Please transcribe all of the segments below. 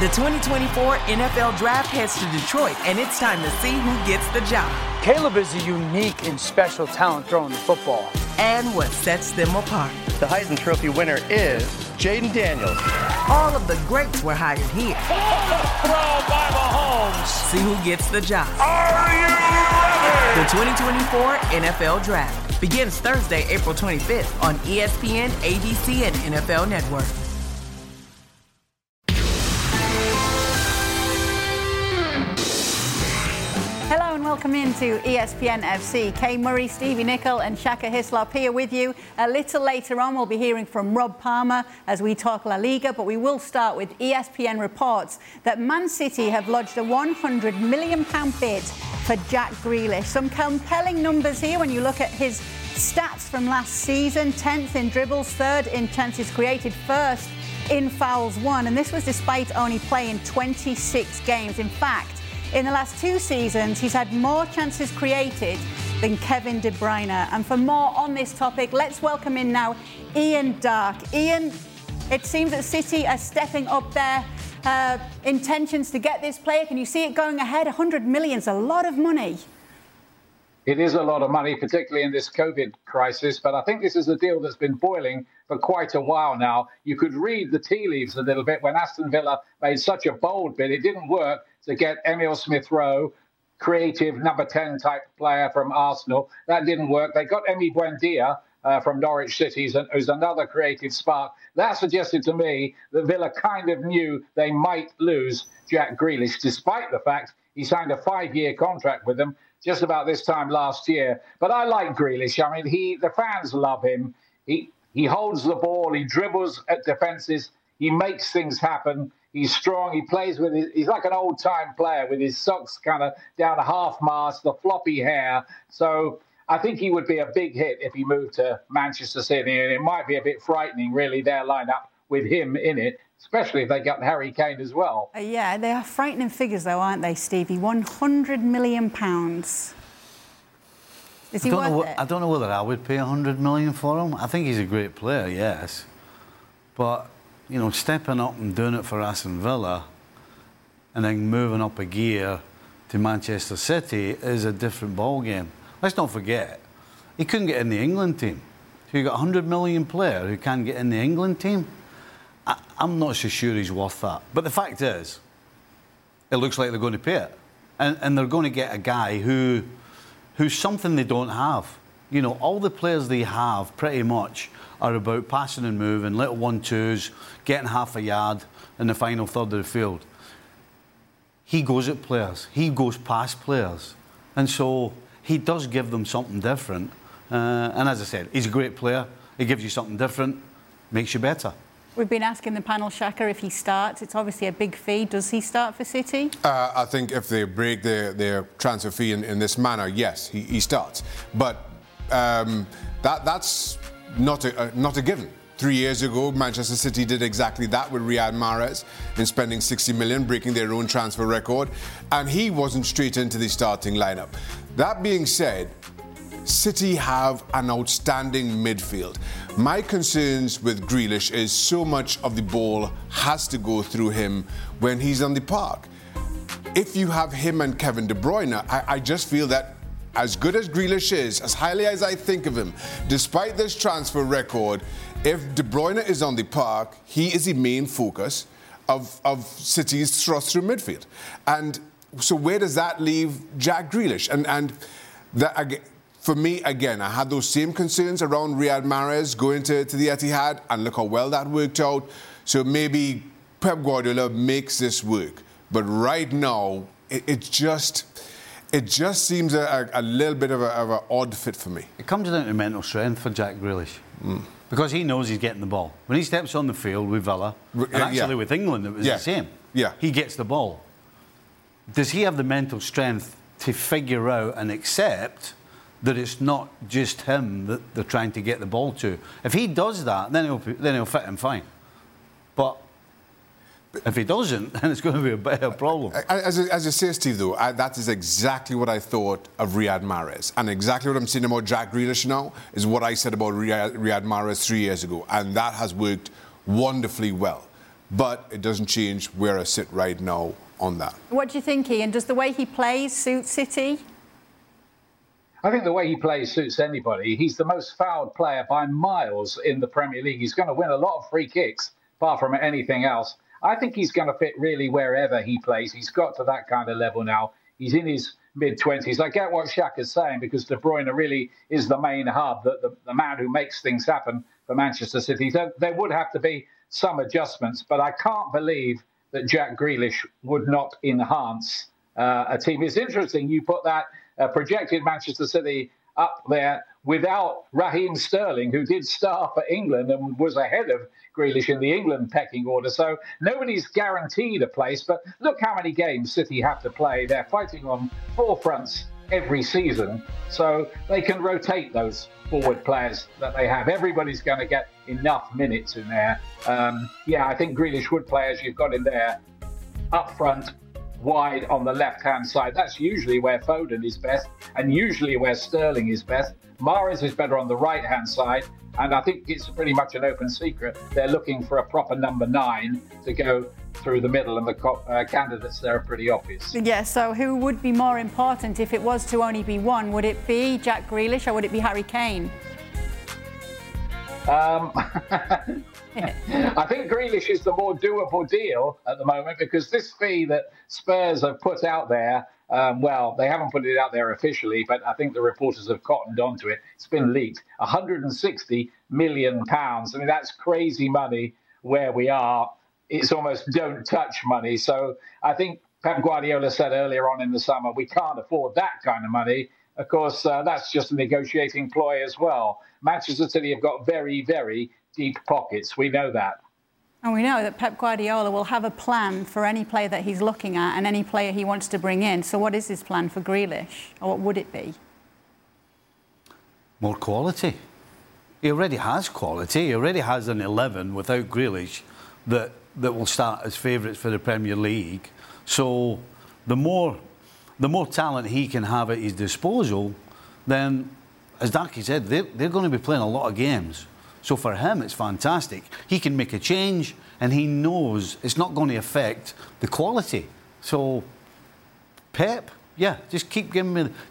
The 2024 NFL Draft heads to Detroit, and it's time to see who gets the job. Caleb is a unique and special talent throwing the football. And what sets them apart. The Heisman Trophy winner is Jaden Daniels. All of the greats were hired here. Throw by Mahomes. See who gets the job. Are you ready? The 2024 NFL Draft begins Thursday, April 25th on ESPN, ABC, and NFL Network. Hello and welcome into ESPN FC. Kay Murray, Stevie Nicol and Shaka Hislop here with you. A little later on we'll be hearing from Rob Palmer as we talk La Liga, but we will start with ESPN reports that Man City have lodged a £100 million bid for Jack Grealish. Some compelling numbers here when you look at his stats from last season. 10th in dribbles, 3rd in chances created, 1st in fouls won, and this was despite only playing 26 games. In fact, in the last 2 seasons, he's had more chances created than Kevin De Bruyne. And for more on this topic, let's welcome in now Ian Darke. Ian, it seems that City are stepping up their intentions to get this player. Can you see it going ahead? 100 million is a lot of money. It is a lot of money, particularly in this COVID crisis, but I think this is a deal that's been boiling for quite a while now. You could read the tea leaves a little bit when Aston Villa made such a bold bid. It didn't work to get Emile Smith-Rowe, creative number 10 type player from Arsenal. That didn't work. They got Emi Buendia from Norwich City, who's another creative spark. That suggested to me that Villa kind of knew they might lose Jack Grealish, despite the fact he signed a 5-year contract with them just about this time last year. But I like Grealish. I mean, the fans love him. He holds the ball. He dribbles at defences. He makes things happen. He's strong. He plays with he's like an old-time player with his socks kind of down a half-mast, the floppy hair. So I think he would be a big hit if he moved to Manchester City. And it might be a bit frightening, really, their lineup with him in it, especially if they got Harry Kane as well. Yeah, they are frightening figures, though, aren't they, Stevie? £100 million. Is he worth it? I don't know whether I would pay 100 million for him. I think he's a great player, yes. But, you know, stepping up and doing it for Aston Villa and then moving up a gear to Manchester City is a different ballgame. Let's not forget, he couldn't get in the England team. So you've got a 100 million player who can't get in the England team. I'm not so sure he's worth that. But the fact is, it looks like they're going to pay it. And they're going to get a guy who's something they don't have. You know, all the players they have pretty much are about passing and moving, little 1-2s, getting half a yard in the final third of the field. He goes at players. He goes past players. And so he does give them something different. And as I said, he's a great player. He gives you something different, makes you better. We've been asking the panel, Shaka, if he starts. It's obviously a big fee. Does he start for City? I think if they break their transfer fee in this manner, yes, he starts. But that's not a given. 3 years ago, Manchester City did exactly that with Riyad Mahrez in spending 60 million, breaking their own transfer record, and he wasn't straight into the starting lineup. That being said, City have an outstanding midfield. My concerns with Grealish is so much of the ball has to go through him when he's on the park. If you have him and Kevin De Bruyne, I just feel that as good as Grealish is, as highly as I think of him, despite this transfer record, if De Bruyne is on the park, he is the main focus of City's thrust through midfield. And so where does that leave Jack Grealish? And that, for me, again, I had those same concerns around Riyad Mahrez going to the Etihad, and look how well that worked out. So maybe Pep Guardiola makes this work. But right now, it just seems a little bit of an odd fit for me. It comes down to mental strength for Jack Grealish. Because he knows he's getting the ball. When he steps on the field with Villa, and actually with England, it was the same. Yeah. He gets the ball. Does he have the mental strength to figure out and accept that it's not just him that they're trying to get the ball to? If he does that, then he'll fit him fine. But if he doesn't, then it's going to be a bigger problem. As you say, Steve, though, that is exactly what I thought of Riyad Mahrez. And exactly what I'm saying about Jack Grealish now is what I said about Riyad Mahrez 3 years ago. And that has worked wonderfully well. but it doesn't change where I sit right now on that. What do you think, Ian? Does the way he plays suit City? I think the way he plays suits anybody. He's the most fouled player by miles in the Premier League. He's going to win a lot of free kicks, apart from anything else. I think he's going to fit really wherever he plays. He's got to that kind of level now. He's in his mid-20s. I get what Shaka's saying, because De Bruyne really is the main hub, the man who makes things happen for Manchester City. There would have to be some adjustments, but I can't believe that Jack Grealish would not enhance a team. It's interesting you put that projected Manchester City up there without Raheem Sterling, who did start for England and was ahead of Grealish in the England pecking order. So nobody's guaranteed a place, but look how many games City have to play. They're fighting on 4 fronts every season, so they can rotate those forward players that they have. Everybody's going to get enough minutes in there. I think Grealish would play as you've got in there, up front, wide on the left-hand side. That's usually where Foden is best, and usually where Sterling is best. Mahrez is better on the right-hand side, and I think it's pretty much an open secret. They're looking for a proper number 9 to go through the middle, and the candidates there are pretty obvious. Yeah, so who would be more important if it was to only be one? Would it be Jack Grealish or would it be Harry Kane? I think Grealish is the more doable deal at the moment, because this fee that Spurs have put out there, they haven't put it out there officially, but I think the reporters have cottoned onto it. It's been leaked. £160 million. I mean, that's crazy money where we are. It's almost don't touch money. So I think Pep Guardiola said earlier on in the summer, we can't afford that kind of money. Of course, that's just a negotiating ploy as well. Manchester City have got very, very deep pockets. We know that. And we know that Pep Guardiola will have a plan for any player that he's looking at and any player he wants to bring in. So what is his plan for Grealish? Or what would it be? More quality. He already has quality. He already has an 11 without Grealish that will start as favourites for the Premier League. So the more talent he can have at his disposal, then, as Darky said, they're going to be playing a lot of games. So for him, it's fantastic. He can make a change, and he knows it's not going to affect the quality. So, Pep, just keep giving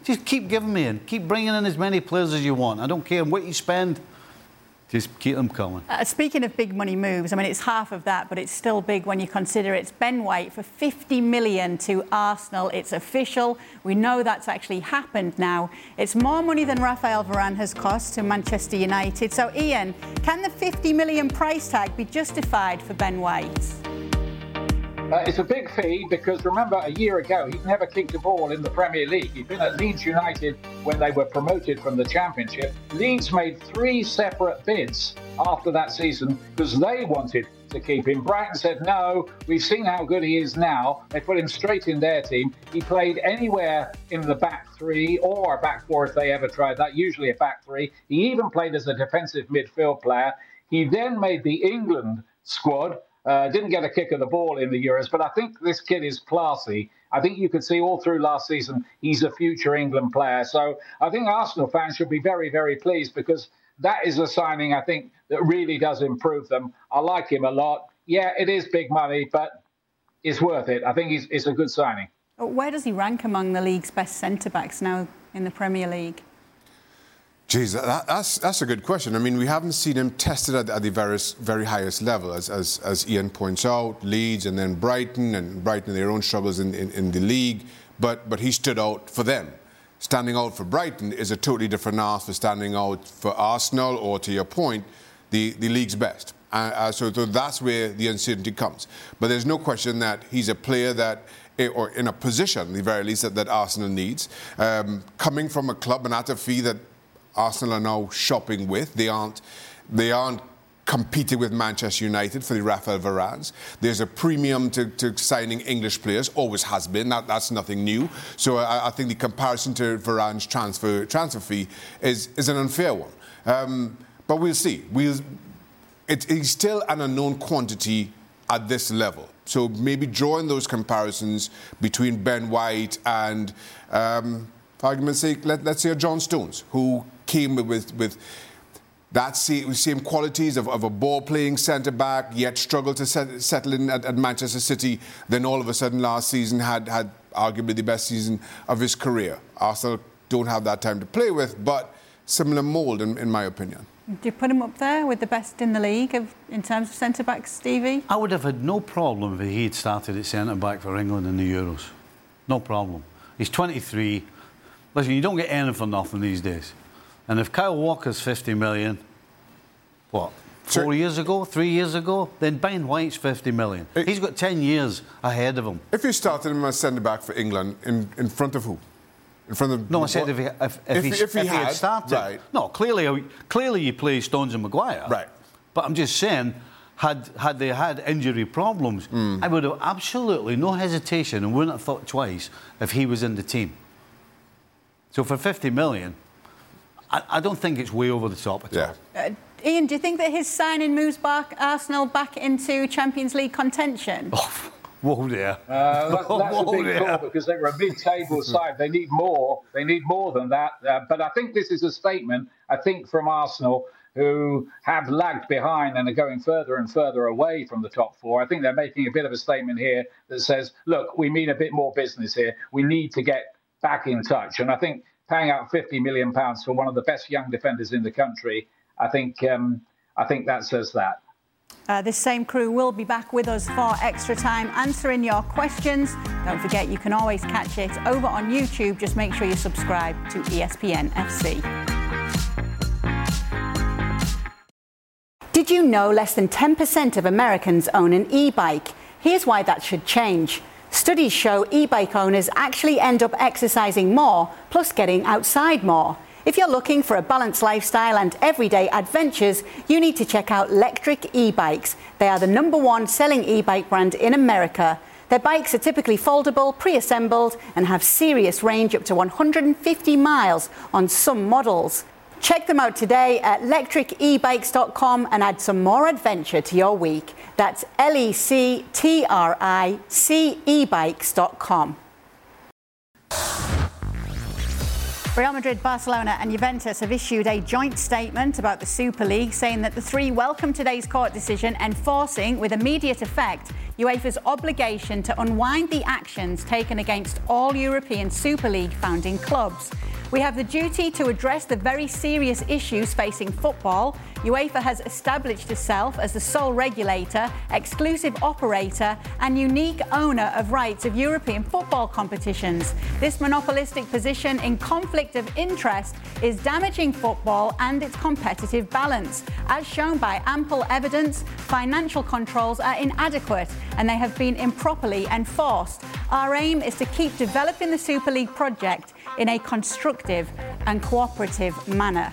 me and keep bringing in as many players as you want. I don't care what you spend. Just keep them coming. Speaking of big money moves, I mean, it's half of that, but it's still big when you consider it's Ben White for $50 million to Arsenal. It's official. We know that's actually happened now. It's more money than Rafael Varane has cost to Manchester United. So, Ian, can the $50 million price tag be justified for Ben White? It's a big fee because, remember, a year ago, he'd never kicked a ball in the Premier League. He'd been at Leeds United when they were promoted from the Championship. Leeds made 3 separate bids after that season because they wanted to keep him. Brighton said, no, we've seen how good he is now. They put him straight in their team. He played anywhere in the back 3 or a back 4 if they ever tried that, usually a back 3. He even played as a defensive midfield player. He then made the England squad. Didn't get a kick of the ball in the Euros, but I think this kid is classy. I think you could see all through last season he's a future England player. So I think Arsenal fans should be very, very pleased because that is a signing, I think, that really does improve them. I like him a lot. Yeah, it is big money, but it's worth it. I think it's a good signing. Where does he rank among the league's best centre-backs now in the Premier League? Geez, that's a good question. I mean, we haven't seen him tested at the very highest level, as Ian points out, Leeds and then Brighton, and Brighton their own struggles in the league. But he stood out for them. Standing out for Brighton is a totally different ask for standing out for Arsenal or, to your point, the league's best. So that's where the uncertainty comes. But there's no question that he's a player that, or in a position, at the very least, that Arsenal needs. Coming from a club and at a fee that Arsenal are now shopping with. They aren't competing with Manchester United for the Rafael Varanes. There's a premium to signing English players, always has been. That's nothing new. So I think the comparison to Varane's transfer fee is an unfair one. But we'll see. He's still an unknown quantity at this level. So maybe drawing those comparisons between Ben White and, for argument's sake, let's say John Stones, who came with that same qualities of a ball-playing centre-back, yet struggled to settle in at Manchester City, then all of a sudden last season had arguably the best season of his career. Arsenal don't have that time to play with, but similar mould, in my opinion. Do you put him up there with the best in the league in terms of centre-backs, Stevie? I would have had no problem if he'd started at centre-back for England in the Euros. No problem. He's 23. Listen, you don't get anything for nothing these days. And if Kyle Walker's 50 million, what, 4 years ago, 3 years ago, then Ben White's 50 million. He's got 10 years ahead of him. If you started him as centre-back for England, in front of who? In front of... No, I said if he had started. Right. No, clearly you play Stones and Maguire. Right. But I'm just saying, had they had injury problems, I would have absolutely no hesitation and wouldn't have thought twice if he was in the team. So for 50 million, I don't think it's way over the top at all. Ian, do you think that his signing moves Arsenal back into Champions League contention? Oh, whoa there. That's a big call because they're a mid-table side. They need more. They need more than that. But I think this is a statement, I think, from Arsenal, who have lagged behind and are going further and further away from the top four. I think they're making a bit of a statement here that says, look, we mean a bit more business here. We need to get back in touch. And I think paying out £50 million for one of the best young defenders in the country, I think that says that. This same crew will be back with us for extra time answering your questions. Don't forget, you can always catch it over on YouTube. Just make sure you subscribe to ESPN FC. Did you know less than 10% of Americans own an e-bike? Here's why that should change. Studies show e-bike owners actually end up exercising more, plus getting outside more. If you're looking for a balanced lifestyle and everyday adventures, you need to check out Lectric e-bikes. They are the #1 selling e-bike brand in America. Their bikes are typically foldable, pre-assembled, and have serious range up to 150 miles on some models. Check them out today at lectricebikes.com and add some more adventure to your week. That's lectricebikes.com. Real Madrid, Barcelona and Juventus have issued a joint statement about the Super League, saying that the three welcome today's court decision enforcing with immediate effect UEFA's obligation to unwind the actions taken against all European Super League founding clubs. We have the duty to address the very serious issues facing football. UEFA has established itself as the sole regulator, exclusive operator and unique owner of rights of European football competitions. This monopolistic position in conflict of interest is damaging football and its competitive balance. As shown by ample evidence, financial controls are inadequate and they have been improperly enforced. Our aim is to keep developing the Super League project in a constructive and cooperative manner.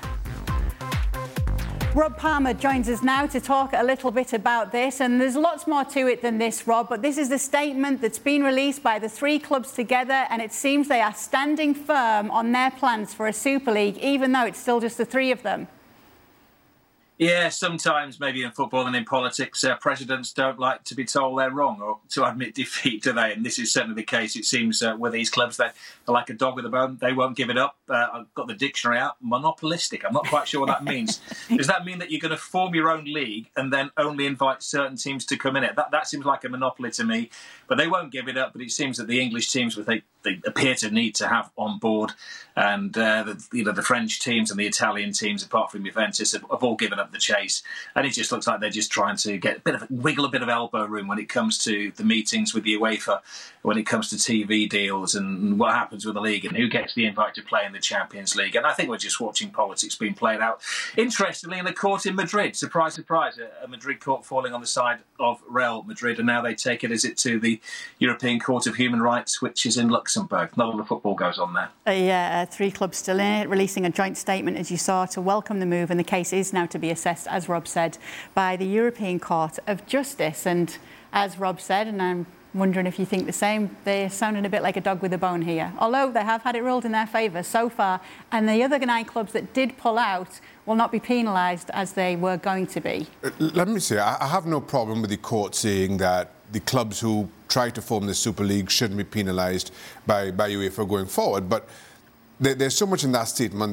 Rob Palmer joins us now to talk a little bit about this, and there's lots more to it than this, Rob, but this is the statement that's been released by the three clubs together, and it seems they are standing firm on their plans for a Super League, even though it's still just the three of them. Yeah, sometimes maybe in football and in politics, presidents don't like to be told they're wrong or to admit defeat, do they? And this is certainly the case, it seems, with these clubs. They're like a dog with a bone. They won't give it up. I've got the dictionary out. Monopolistic. I'm not quite sure what that means. Does that mean that you're going to form your own league and then only invite certain teams to come in it? That seems like a monopoly to me. But they won't give it up. But it seems that the English teams, they appear to need to have on board. And the French teams and the Italian teams, apart from Juventus, have all given up the chase. And it just looks like they're just trying to get wiggle a bit of elbow room when it comes to the meetings with the UEFA, when it comes to TV deals and what happens with the league and who gets the invite to play in the Champions League. And I think we're just watching politics being played out. Interestingly, in the court in Madrid, surprise, surprise, a Madrid court falling on the side of Real Madrid, and now they take it to the European Court of Human Rights, which is in Luxembourg. Not all the football goes on there. Three clubs still in it, releasing a joint statement, as you saw, to welcome the move, and the case is now to be assessed, as Rob said, by the European Court of Justice. And as Rob said, and I'm wondering if you think the same, they're sounding a bit like a dog with a bone here, although they have had it ruled in their favour so far, and the other 9 clubs that did pull out will not be penalised as they were going to be. Let me say, I have no problem with the court saying that the clubs who try to form the Super League shouldn't be penalised by UEFA going forward, but there's so much in that statement that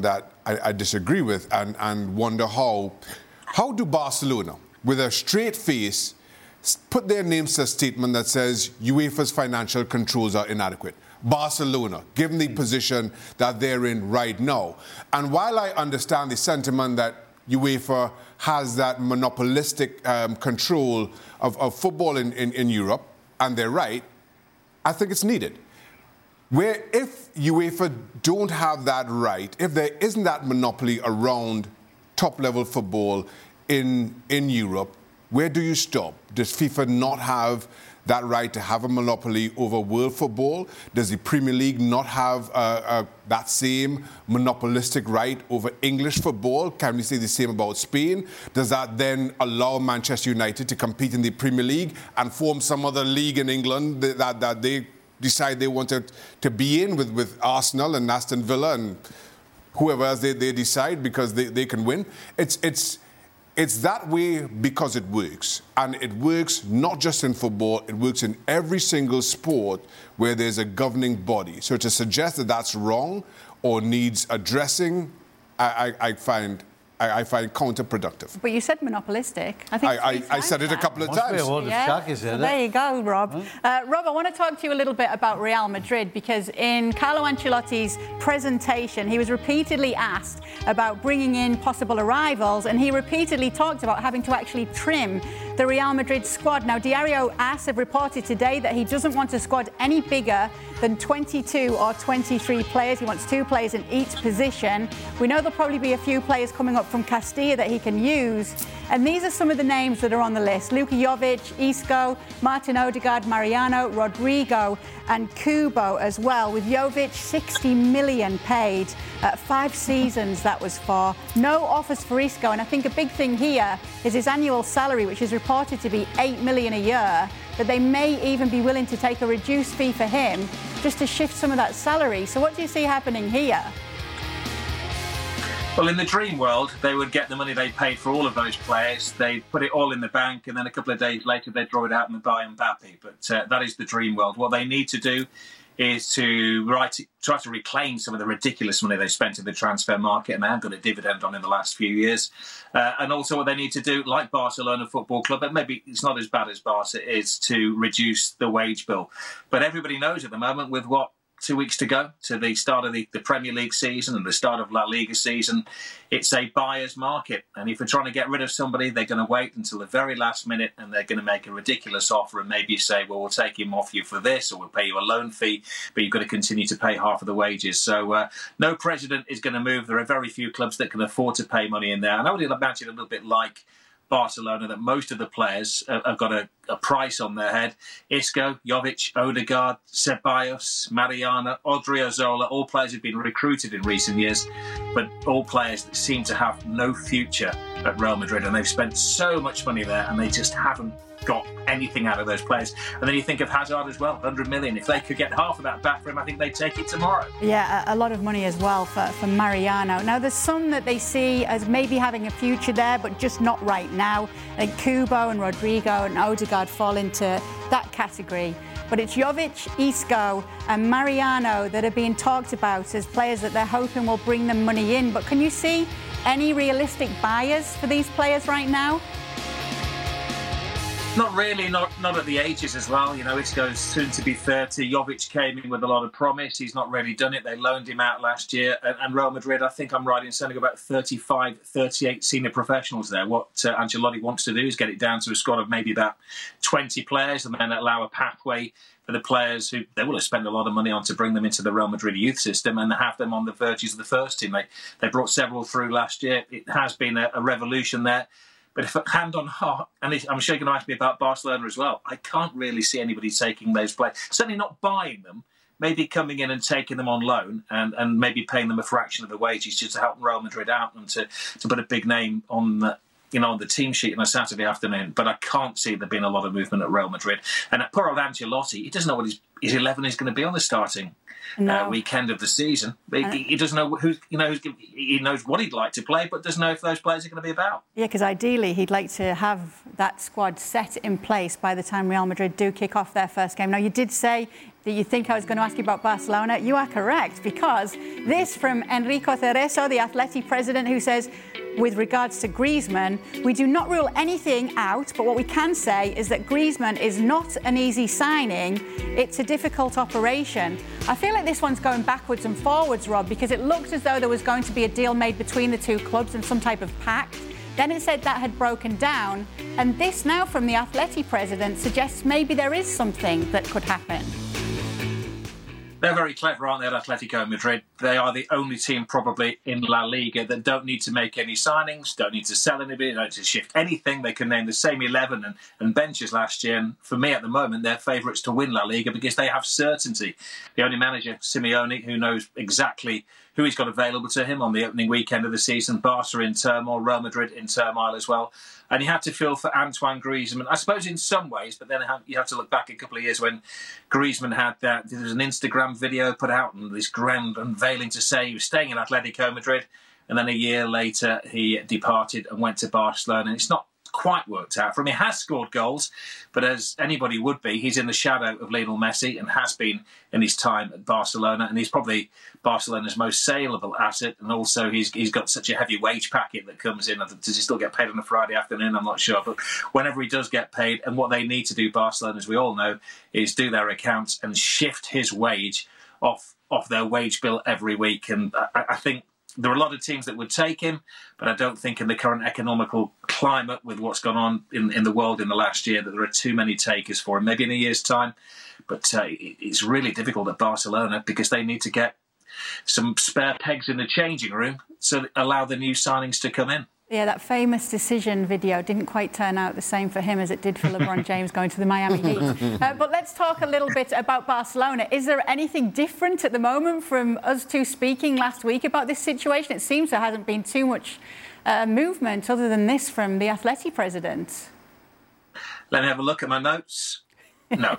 I disagree with and wonder how do Barcelona, with a straight face, put their names to a statement that says UEFA's financial controls are inadequate. Barcelona, given the position that they're in right now. And while I understand the sentiment that UEFA has that monopolistic control of football in Europe, and they're right, I think it's needed. Where if UEFA don't have that right, if there isn't that monopoly around top-level football in Europe, where do you stop? Does FIFA not have that right to have a monopoly over world football? Does the Premier League not have that same monopolistic right over English football? Can we say the same about Spain? Does that then allow Manchester United to compete in the Premier League and form some other league in England that they decide they wanted to be in with Arsenal and Aston Villa and whoever else they decide because they can win? It's that way because it works. And it works not just in football, it works in every single sport where there's a governing body. So to suggest that that's wrong or needs addressing, I find counterproductive. But you said monopolistic. I said it a couple of times. There you go, Rob. Rob, I want to talk to you a little bit about Real Madrid because in Carlo Ancelotti's presentation, he was repeatedly asked about bringing in possible arrivals, and he repeatedly talked about having to actually trim the Real Madrid squad. Now, Diario AS have reported today that he doesn't want a squad any bigger than 22 or 23 players. He wants 2 players in each position. We know there'll probably be a few players coming up from Castilla that he can use. And these are some of the names that are on the list. Luka Jovic, Isco, Martin Odegaard, Mariano, Rodrigo and Kubo as well. With Jovic, 60 million paid. 5 seasons that was for. No offers for Isco. And I think a big thing here is his annual salary, which is reported to be 8 million a year. But they may even be willing to take a reduced fee for him just to shift some of that salary. So what do you see happening here? Well, in the dream world, they would get the money they paid for all of those players. They put it all in the bank, and then a couple of days later, they draw it out and buy Mbappe. But that is the dream world. What they need to do is to try to reclaim some of the ridiculous money they spent in the transfer market, and they have got a dividend on in the last few years. And also what they need to do, like Barcelona Football Club, but maybe it's not as bad as Barca, is to reduce the wage bill. But everybody knows at the moment with 2 weeks to go to the start of the Premier League season and the start of La Liga season, it's a buyer's market. And if they're trying to get rid of somebody, they're going to wait until the very last minute and they're going to make a ridiculous offer and maybe say, well, we'll take him off you for this, or we'll pay you a loan fee, but you've got to continue to pay half of the wages. So no president is going to move. There are very few clubs that can afford to pay money in there. And I would imagine a little bit like Barcelona, that most of the players have got a price on their head. Isco, Jovic, Odegaard, Ceballos, Mariano, Odriozola, all players who've been recruited in recent years, but all players that seem to have no future at Real Madrid, and they've spent so much money there and they just haven't got anything out of those players. And then you think of Hazard as well, 100 million. If they could get half of that back for him, I think they'd take it tomorrow. Yeah, a lot of money as well for Mariano. Now, there's some that they see as maybe having a future there, but just not right now. Like Kubo and Rodrigo and Odegaard fall into that category. But it's Jovic, Isco and Mariano that are being talked about as players that they're hoping will bring them money in. But can you see any realistic buyers for these players right now? Not really, not at the ages as well. You know, Isco's soon to be 30. Jovic came in with a lot of promise. He's not really done it. They loaned him out last year. And Real Madrid, I think I'm right in saying about 35, 38 senior professionals there. What Ancelotti wants to do is get it down to a squad of maybe about 20 players and then allow a pathway for the players who they will have spent a lot of money on to bring them into the Real Madrid youth system and have them on the virtues of the first team. They brought several through last year. It has been a revolution there. But if hand on heart, and I'm sure you're going to ask me about Barcelona as well, I can't really see anybody taking those players. Certainly not buying them, maybe coming in and taking them on loan and maybe paying them a fraction of the wages just to help Real Madrid out and to put a big name on the team sheet on a Saturday afternoon. But I can't see there being a lot of movement at Real Madrid. And poor old Ancelotti, he doesn't know what his 11 is going to be on the starting weekend of the season. He doesn't know he knows what he'd like to play, but doesn't know if those players are going to be about. Yeah, because ideally he'd like to have that squad set in place by the time Real Madrid do kick off their first game. Now, you did say that you think I was going to ask you about Barcelona. You are correct, because this from Enrico Cerezo, the Atleti president, who says, with regards to Griezmann, we do not rule anything out, but what we can say is that Griezmann is not an easy signing. It's a difficult operation. I feel like this one's going backwards and forwards, Rob, because it looked as though there was going to be a deal made between the two clubs and some type of pact. Then it said that had broken down. And this now from the Atleti president suggests maybe there is something that could happen. They're very clever, aren't they, at Atletico Madrid? They are the only team probably in La Liga that don't need to make any signings, don't need to sell anybody, don't need to shift anything. They can name the same 11 and benches last year. And for me, at the moment, they're favourites to win La Liga because they have certainty. The only manager, Simeone, who knows exactly who he's got available to him on the opening weekend of the season. Barca in turmoil, Real Madrid in turmoil as well. And you have to feel for Antoine Griezmann, I suppose in some ways, but then you have to look back a couple of years when Griezmann had that. There was an Instagram video put out and this grand unveiling to say he was staying in Atletico Madrid. And then a year later, he departed and went to Barcelona. And it's not quite worked out for him. He has scored goals, but as anybody would be, he's in the shadow of Lionel Messi and has been in his time at Barcelona, and he's probably Barcelona's most saleable asset. And also he's got such a heavy wage packet that comes in. Does he still get paid on a Friday afternoon? I'm not sure, but whenever he does get paid, and what they need to do, Barcelona, as we all know, is do their accounts and shift his wage off their wage bill every week. And I think there are a lot of teams that would take him, but I don't think in the current economical climate with what's gone on in the world in the last year that there are too many takers for him. Maybe in a year's time, but it's really difficult at Barcelona because they need to get some spare pegs in the changing room so that allow the new signings to come in. Yeah, that famous decision video didn't quite turn out the same for him as it did for LeBron James going to the Miami Heat. But let's talk a little bit about Barcelona. Is there anything different at the moment from us two speaking last week about this situation? It seems there hasn't been too much movement other than this from the Atleti president. Let me have a look at my notes. No.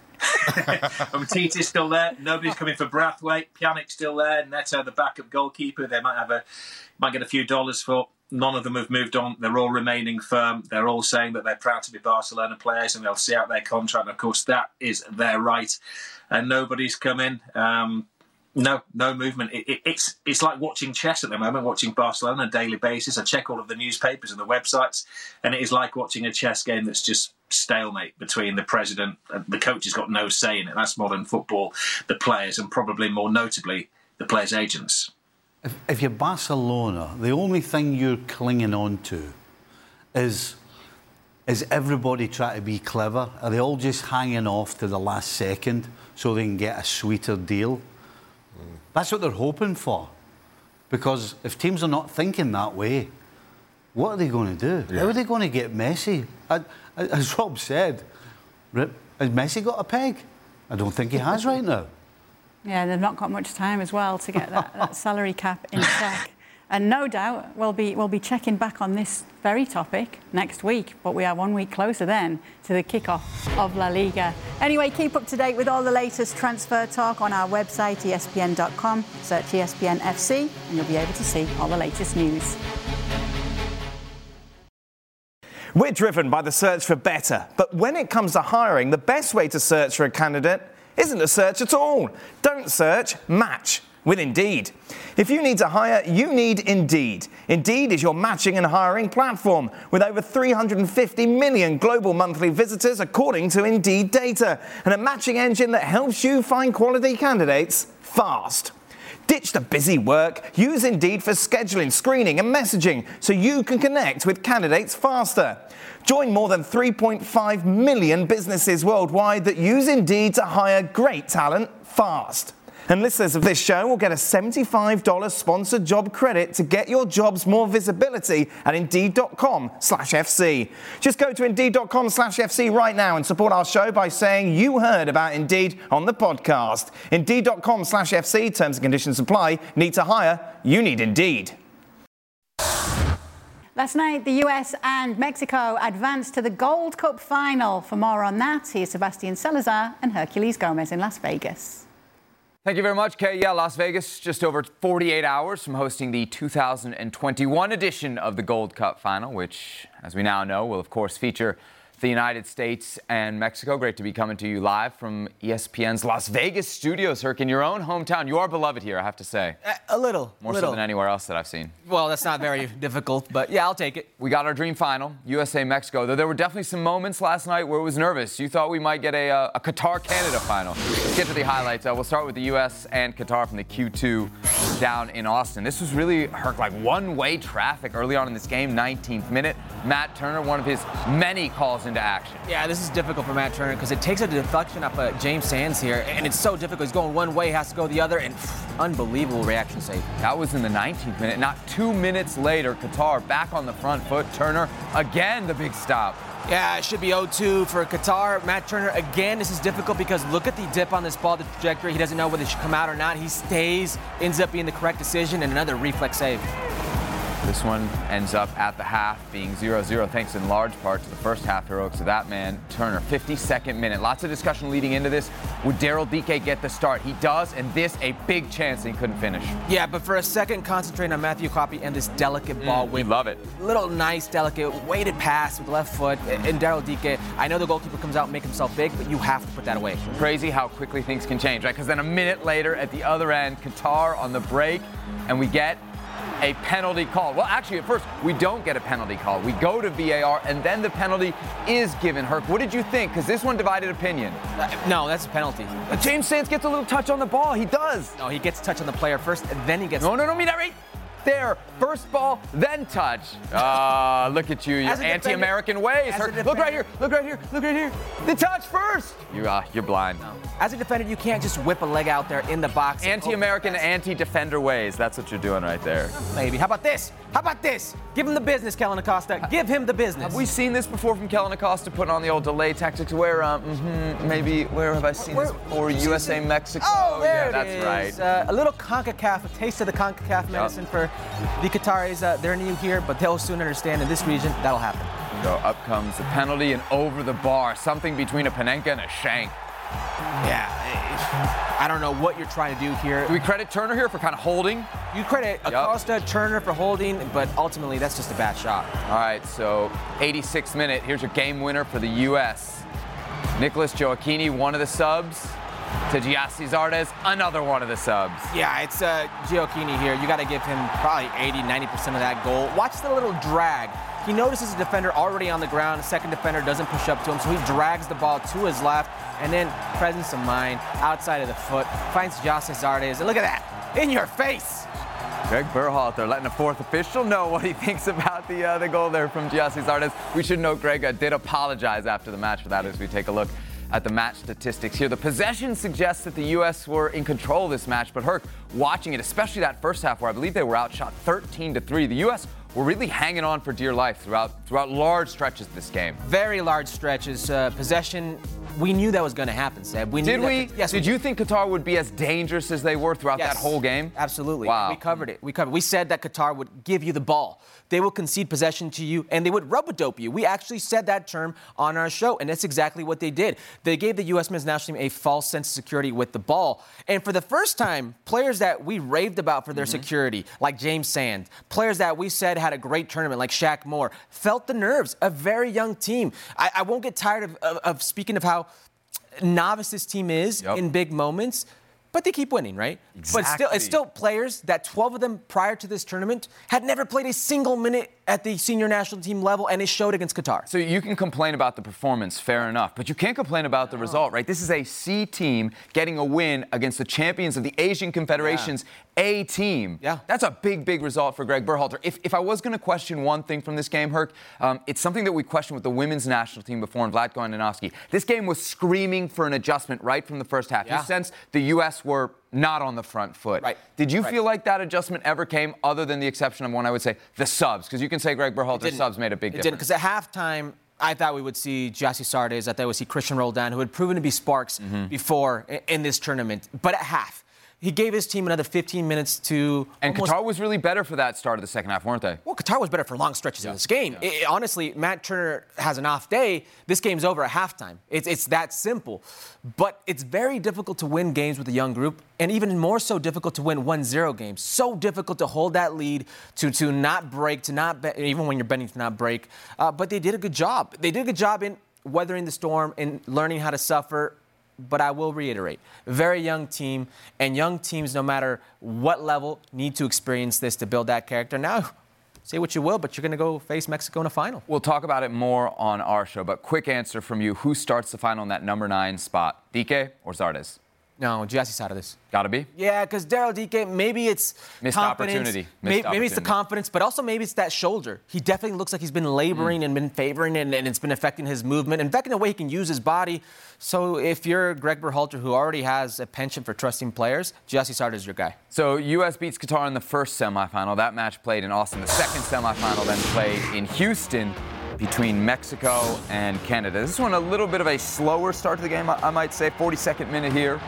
Umtiti's still there. Nobody's coming for Braithwaite. Pjanic's still there. Neto, the backup goalkeeper, they might get a few dollars for. None of them have moved on. They're all remaining firm. They're all saying that they're proud to be Barcelona players and they'll see out their contract. And of course, that is their right. And nobody's come in. No movement. It's like watching chess at the moment, watching Barcelona on a daily basis. I check all of the newspapers and the websites, and it is like watching a chess game that's just stalemate between the president. The coach has got no say in it. That's modern football, the players, and probably more notably, the players' agents. If you're Barcelona, the only thing you're clinging on to is everybody trying to be clever? Are they all just hanging off to the last second so they can get a sweeter deal? That's what they're hoping for. Because if teams are not thinking that way, what are they going to do? Yeah. How are they going to get Messi? As Rob said, has Messi got a peg? I don't think he has right now. Yeah, they've not got much time as well to get that salary cap in check. And no doubt we'll be checking back on this very topic next week, but we are 1 week closer then to the kickoff of La Liga. Anyway, keep up to date with all the latest transfer talk on our website, ESPN.com. Search ESPN FC and you'll be able to see all the latest news. We're driven by the search for better, but when it comes to hiring, the best way to search for a candidate isn't to search at all. Don't search, match with Indeed. If you need to hire, you need Indeed. Indeed is your matching and hiring platform with over 350 million global monthly visitors according to Indeed data, and a matching engine that helps you find quality candidates fast. Ditch the busy work. Use Indeed for scheduling, screening and messaging so you can connect with candidates faster. Join more than 3.5 million businesses worldwide that use Indeed to hire great talent fast. And listeners of this show will get a $75 sponsored job credit to get your jobs more visibility at Indeed.com/FC. Just go to Indeed.com/FC right now and support our show by saying you heard about Indeed on the podcast. Indeed.com/FC, terms and conditions apply. Need to hire? You need Indeed. Last night, the US and Mexico advanced to the Gold Cup final. For more on that, here's Sebastian Salazar and Herculez Gomez in Las Vegas. Thank you very much, Kay. Yeah, Las Vegas, just over 48 hours from hosting the 2021 edition of the Gold Cup final, which, as we now know, will, of course, feature the United States and Mexico. Great to be coming to you live from ESPN's Las Vegas studios, Herc, in your own hometown. You are beloved here, I have to say. A little. More so than anywhere else that I've seen. Well, that's not very difficult, but yeah, I'll take it. We got our dream final, USA-Mexico, though there were definitely some moments last night where it was nervous. You thought we might get a Qatar-Canada final. Let's get to the highlights. We'll start with the U.S. and Qatar from the Q2 down in Austin. This was really, Herc, like one-way traffic early on in this game, 19th minute. Matt Turner, one of his many calls into action. Yeah, this is difficult for Matt Turner because it takes a deflection off James Sands here, and it's so difficult. He's going one way, has to go the other, and unbelievable reaction save. That was in the 19th minute. Not 2 minutes later, Qatar back on the front foot. Turner, again, the big stop. Yeah, it should be 0-2 for Qatar. Matt Turner, again, this is difficult because look at the dip on this ball, the trajectory. He doesn't know whether it should come out or not. He stays, ends up being the correct decision, and another reflex save. This one ends up at the half being 0-0, thanks in large part to the first half heroics of that man, Turner. 52nd minute. Lots of discussion leading into this. Would Daryl Dike get the start? He does, and this a big chance he couldn't finish. Yeah, but for a second, concentrating on Matthew Coppy and this delicate ball. We love it. Little nice, delicate, weighted pass with the left foot. And Daryl Dike, I know the goalkeeper comes out and make himself big, but you have to put that away. Crazy how quickly things can change, right? Because then a minute later, at the other end, Qatar on the break, and we get a penalty call. Well, actually, at first, we don't get a penalty call. We go to VAR, and then the penalty is given. Herc, what did you think? Because this one divided opinion. No, that's a penalty. James Sands gets a little touch on the ball. He does. No, he gets touch on the player first, and then he gets... No, mean that right there. First ball, then touch. Look at you, your anti-American ways. Look right here. The touch first. You're blind. No. As a defender, you can't just whip a leg out there in the box. Anti-American, anti-defender ways. That's what you're doing right there. Maybe. How about this? Give him the business, Kellyn Acosta. Give him the business. Have we seen this before from Kellyn Acosta, putting on the old delay tactics? Where have I seen this before? USA, Mexico. Oh, there that's is. Right. A little CONCACAF, a taste of the CONCACAF medicine for the Qataris. They're new here, but they'll soon understand in this region that'll happen. So up comes the penalty and over the bar. Something between a Panenka and a shank. Yeah, I don't know what you're trying to do here. Do we credit Turner here for kind of holding? You credit Acosta, Turner for holding, but ultimately that's just a bad shot. All right, so 86th minute. Here's your game winner for the U.S. Nicholas Gioacchini, one of the subs. To Gyasi Zardes, another one of the subs. Yeah, it's Gioacchini here. You got to give him probably 80-90% of that goal. Watch the little drag. He notices a defender already on the ground. The second defender doesn't push up to him, so he drags the ball to his left, and then presence of mind, outside of the foot, finds Gyasi Zardes, and look at that, in your face. Greg Berhalter letting a fourth official know what he thinks about the goal there from Gyasi Zardes. We should note Greg did apologize after the match for that as we take a look at the match statistics here. The possession suggests that the U.S. were in control of this match, but Herc, watching it, especially that first half where I believe they were outshot 13-3, the U.S. were really hanging on for dear life throughout large stretches of this game. Very large stretches. Possession, we knew that was going to happen, Seb. Did we? Yes. Did you think Qatar would be as dangerous as they were throughout that whole game? Absolutely. Wow. We covered it. We said that Qatar would give you the ball. They will concede possession to you, and they would rub-a-dope you. We actually said that term on our show, and that's exactly what they did. They gave the U.S. men's national team a false sense of security with the ball. And for the first time, players that we raved about for their security, like James Sands, players that we said had a great tournament, like Shaq Moore, felt the nerves. A very young team. I won't get tired of speaking of how novice this team is in big moments. But they keep winning, right? Exactly. But it's still players that 12 of them prior to this tournament had never played a single minute at the senior national team level, and it showed against Qatar. So you can complain about the performance, fair enough, but you can't complain about the result, right? This is a C team getting a win against the champions of the Asian Confederation's A team. Yeah. That's a big, big result for Greg Berhalter. If I was going to question one thing from this game, Herc, it's something that we questioned with the women's national team before in Vlatko Andonovski. This game was screaming for an adjustment right from the first half. You sense the U.S. were not on the front foot. Right. Did you feel like that adjustment ever came, other than the exception of one, I would say, the subs? Because you can say Greg Berhalter's subs made a big difference. It didn't, because at halftime, I thought we would see Gyasi Zardes. I thought we would see Christian Roldan, who had proven to be sparks before in this tournament. But at half, He gave his team another 15 minutes to... And Qatar was really better for that start of the second half, weren't they? Well, Qatar was better for long stretches in this game. Honestly, Matt Turner has an off day. This game's over at halftime. It's that simple. But it's very difficult to win games with a young group, and even more so difficult to win 1-0 games. So difficult to hold that lead, to not break, even when you're betting to not break. But they did a good job. They did a good job in weathering the storm and learning how to suffer. But I will reiterate, very young team, and young teams, no matter what level, need to experience this to build that character. Now, say what you will, but you're going to go face Mexico in a final. We'll talk about it more on our show, but quick answer from you. Who starts the final in that number 9 spot, Dike or Zardes? No, Gyasi Zardes. Gotta be? Yeah, because Daryl Dike, maybe it's missed confidence. Opportunity. Maybe it's the confidence, but also maybe it's that shoulder. He definitely looks like he's been laboring and been favoring, and it's been affecting his movement, and affecting the way he can use his body. So if you're Greg Berhalter, who already has a penchant for trusting players, Gyasi Zardes is your guy. So U.S. beats Qatar in the first semifinal. That match played in Austin. The second semifinal then played in Houston between Mexico and Canada. This one a little bit of a slower start to the game, I might say. 42nd minute here.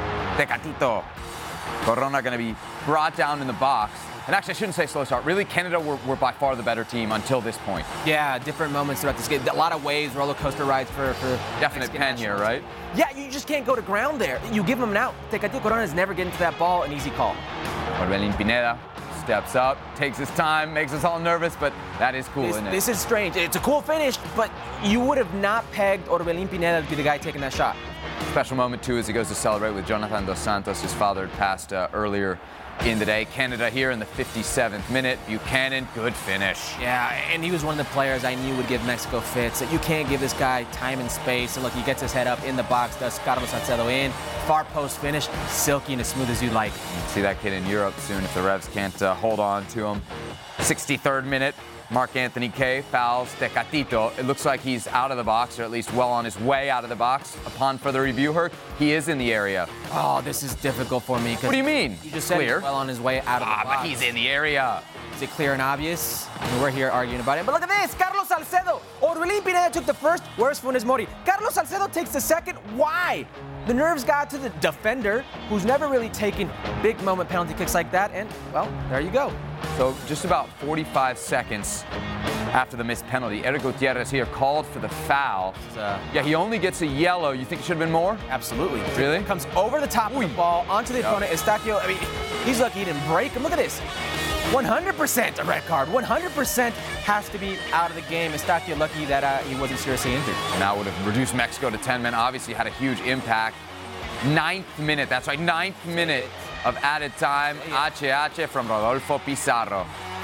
Tecatito Corona going to be brought down in the box. And actually, I shouldn't say slow start. Really, Canada were by far the better team until this point. Yeah, different moments throughout this game. A lot of waves, roller coster rides for definite pen here, right? Yeah, you just can't go to ground there. You give him an out. Tecatito Corona is never getting to that ball. An easy call. Orbelin Pineda steps up, takes his time, makes us all nervous, but that is cool, isn't it? This is strange. It's a cool finish, but you would have not pegged Orbelin Pineda to be the guy taking that shot. Special moment, too, as he goes to celebrate with Jonathan Dos Santos. His father had passed earlier in the day. Canada here in the 57th minute. Buchanan, good finish. Yeah, and he was one of the players I knew would give Mexico fits. You can't give this guy time and space. And look, he gets his head up in the box, does Carlos Salcedo in. Far post finish, silky and as smooth as you'd like. See that kid in Europe soon if the Revs can't hold on to him. 63rd minute. Mark Anthony Kaye fouls Tecatito. It looks like he's out of the box, or at least well on his way out of the box. Upon further review, Herc, he is in the area. Oh, this is difficult for me. What do you mean? You just said clear. He's well on his way out of the box. But he's in the area. Is it clear and obvious? I mean, we're here arguing about it. But look at this. Carlos Salcedo. Orbelin Pineda took the first. Where's Funes Mori? Carlos Salcedo takes the second. Why? The nerves got to the defender, who's never really taken big moment penalty kicks like that. And, well, there you go. So just about 45 seconds after the missed penalty, Eric Gutierrez here called for the foul. Yeah, he only gets a yellow. You think it should have been more? Absolutely. Really? Comes over the top of the ball, onto the opponent. Eustaquio, I mean, he's lucky he didn't break him. Look at this. 100% a red card. 100% has to be out of the game. Eustaquio lucky that he wasn't seriously injured. And that would have reduced Mexico to 10 men. Obviously had a huge impact. 9th minute, that's right, 9th minute of added time. HH from Rodolfo Pizarro.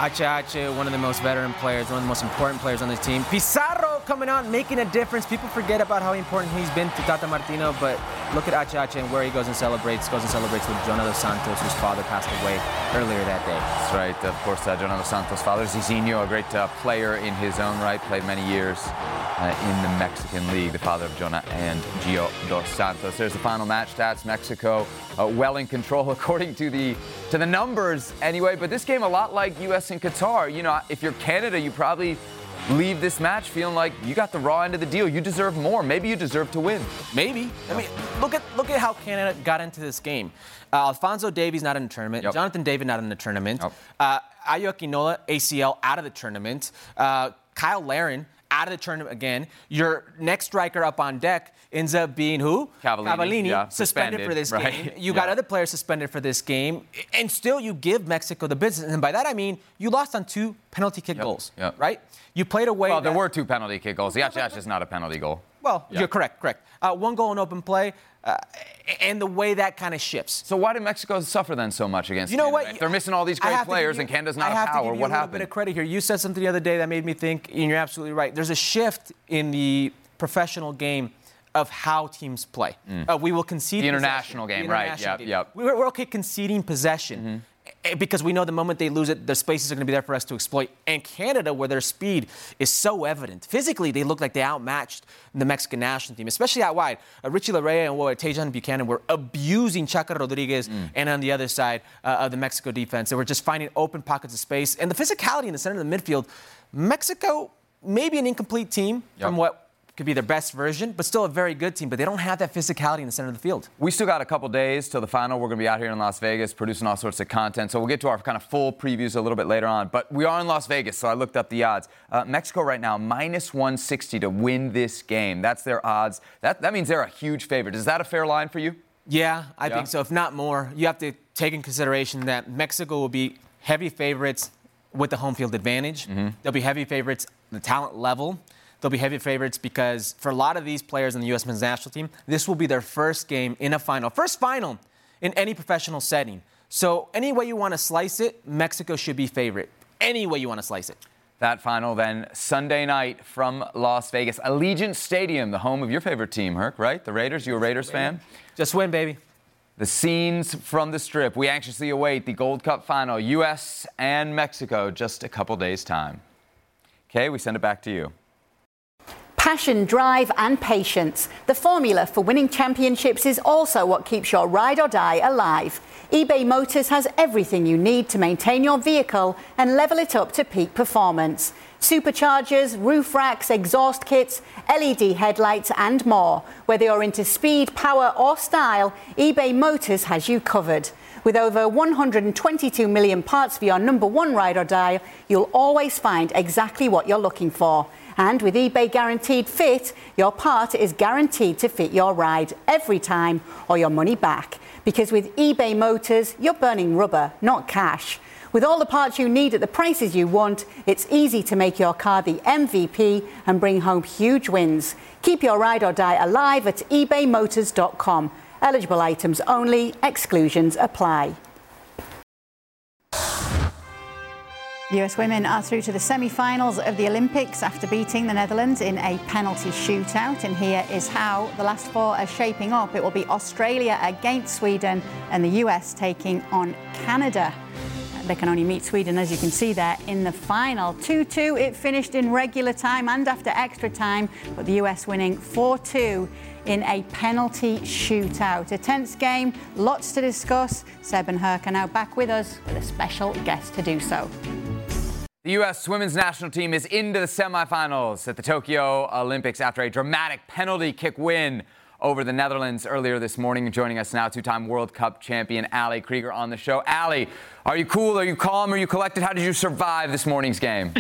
HH, one of the most veteran players, one of the most important players on this team. Pizarro coming on, making a difference. People forget about how important he's been to Tata Martino, but look at HH and where he goes and celebrates with Jonathan Dos Santos, whose father passed away earlier that day. That's right. Of course, Jonathan Dos Santos' father, Zizinho, a great player in his own right, played many years in the Mexican League, the father of Jonah and Gio Dos Santos. There's the final match stats. Mexico well in control according to the numbers anyway, but this game a lot like U.S. and Qatar. You know, if you're Canada, you probably leave this match feeling like you got the raw end of the deal. You deserve more. Maybe you deserve to win. Maybe. I mean, look at how Canada got into this game. Alphonso Davies not in the tournament. Yep. Jonathan David not in the tournament. Yep. Ayo Aquinola, ACL, out of the tournament. Kyle Larin out of the tournament again. Your next striker up on deck ends up being who? Cavallini. Yeah, suspended for this right? game. You got other players suspended for this game, and still you give Mexico the business. And by that I mean you lost on 2 penalty kick goals, right? You played away. Well, there were 2 penalty kick goals. The HH is not a penalty goal. Well, you're correct. 1 goal in open play, and the way that kind of shifts. So why did Mexico suffer then so much against Canada? What? If they're missing all these great players and Canada's not a power, what I have to give you a little bit of credit here. You said something the other day that made me think, and you're absolutely right. There's a shift in the professional game of how teams play. We will concede the international game, right? Yep. We're okay conceding possession. Because we know the moment they lose it, the spaces are going to be there for us to exploit. And Canada, where their speed is so evident. Physically, they look like they outmatched the Mexican national team, especially out wide. Richie Larrea and Tejan Buchanan were abusing Chaca Rodriguez, and on the other side of the Mexico defense, they were just finding open pockets of space. And the physicality in the center of the midfield, Mexico may be an incomplete team from what could be their best version, but still a very good team. But they don't have that physicality in the center of the field. We still got a couple days till the final. We're going to be out here in Las Vegas producing all sorts of content. So we'll get to our kind of full previews a little bit later on. But we are in Las Vegas, so I looked up the odds. Mexico right now, minus 160 to win this game. That's their odds. That means they're a huge favorite. Is that a fair line for you? Yeah, I think so. If not more, you have to take in consideration that Mexico will be heavy favorites with the home field advantage. They'll be heavy favorites on the talent level. They'll be heavy favorites because for a lot of these players in the U.S. men's national team, this will be their first game in a final. First final in any professional setting. So any way you want to slice it, Mexico should be favorite. Any way you want to slice it. That final then Sunday night from Las Vegas. Allegiant Stadium, the home of your favorite team, Herc, right? The Raiders. You a Raiders fan? Just win, baby. The scenes from the Strip. We anxiously await the Gold Cup final. U.S. and Mexico, just a couple days' time. Okay, we send it back to you. Passion, drive and patience. The formula for winning championships is also what keeps your ride or die alive. eBay Motors has everything you need to maintain your vehicle and level it up to peak performance. Superchargers, roof racks, exhaust kits, LED headlights and more. Whether you're into speed, power or style, eBay Motors has you covered. With over 122 million parts for your number one ride or die, you'll always find exactly what you're looking for. And with eBay Guaranteed Fit, your part is guaranteed to fit your ride every time or your money back. Because with eBay Motors, you're burning rubber, not cash. With all the parts you need at the prices you want, it's easy to make your car the MVP and bring home huge wins. Keep your ride or die alive at ebaymotors.com. Eligible items only, exclusions apply. US women are through to the semi-finals of the Olympics after beating the Netherlands in a penalty shootout. And here is how the last four are shaping up. It will be Australia against Sweden and the US taking on Canada. They can only meet Sweden, as you can see there, in the final. 2-2, it finished in regular time and after extra time, but the US winning 4-2 in a penalty shootout. A tense game, lots to discuss. Seb and Herc are now back with us with a special guest to do so. The U.S. women's national team is into the semifinals at the Tokyo Olympics after a dramatic penalty kick win over the Netherlands earlier this morning. Joining us now, two-time World Cup champion Ali Krieger on the show. Ali, are you cool? Are you calm? Are you collected? How did you survive this morning's game?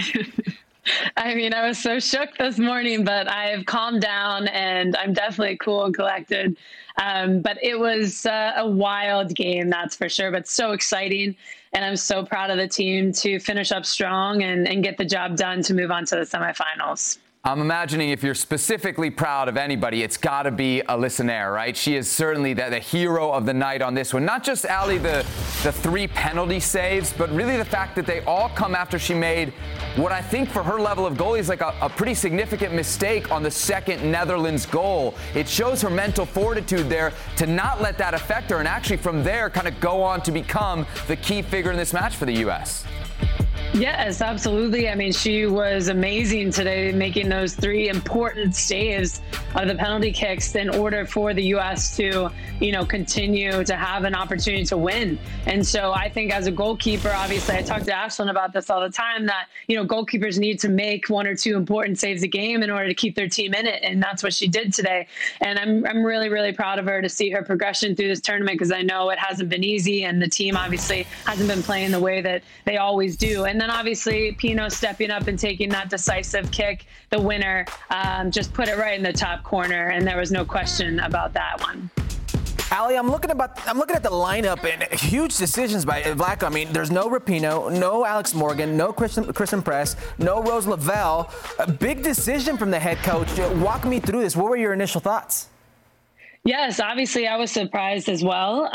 I mean, I was so shook this morning, but I've calmed down and I'm definitely cool and collected. But it was a wild game, that's for sure, but so exciting. And I'm so proud of the team to finish up strong and get the job done to move on to the semifinals. I'm imagining if you're specifically proud of anybody, it's got to be Alyssa Naeher, right? She is certainly the hero of the night on this one. Not just, Ali, the three penalty saves, but really the fact that they all come after she made what I think for her level of goalie is like a pretty significant mistake on the second Netherlands goal. It shows her mental fortitude there to not let that affect her and actually from there kind of go on to become the key figure in this match for the U.S. Yes, absolutely. I mean, she was amazing today, making those three important saves of the penalty kicks in order for the U.S. to, continue to have an opportunity to win. And so I think as a goalkeeper, obviously, I talk to Ashlyn about this all the time, that, goalkeepers need to make one or two important saves a game in order to keep their team in it. And that's what she did today. And I'm really, really proud of her to see her progression through this tournament, because I know it hasn't been easy and the team obviously hasn't been playing the way that they always do. And then obviously Pino stepping up and taking that decisive kick, the winner, just put it right in the top corner, and there was no question about that one. Ali, I'm looking at the lineup and huge decisions by Vlatko. I mean, there's no Rapinoe, no Alex Morgan, no Christen Press, no Rose Lavelle. A big decision from the head coach. Walk me through this. What were your initial thoughts? Yes, obviously I was surprised as well.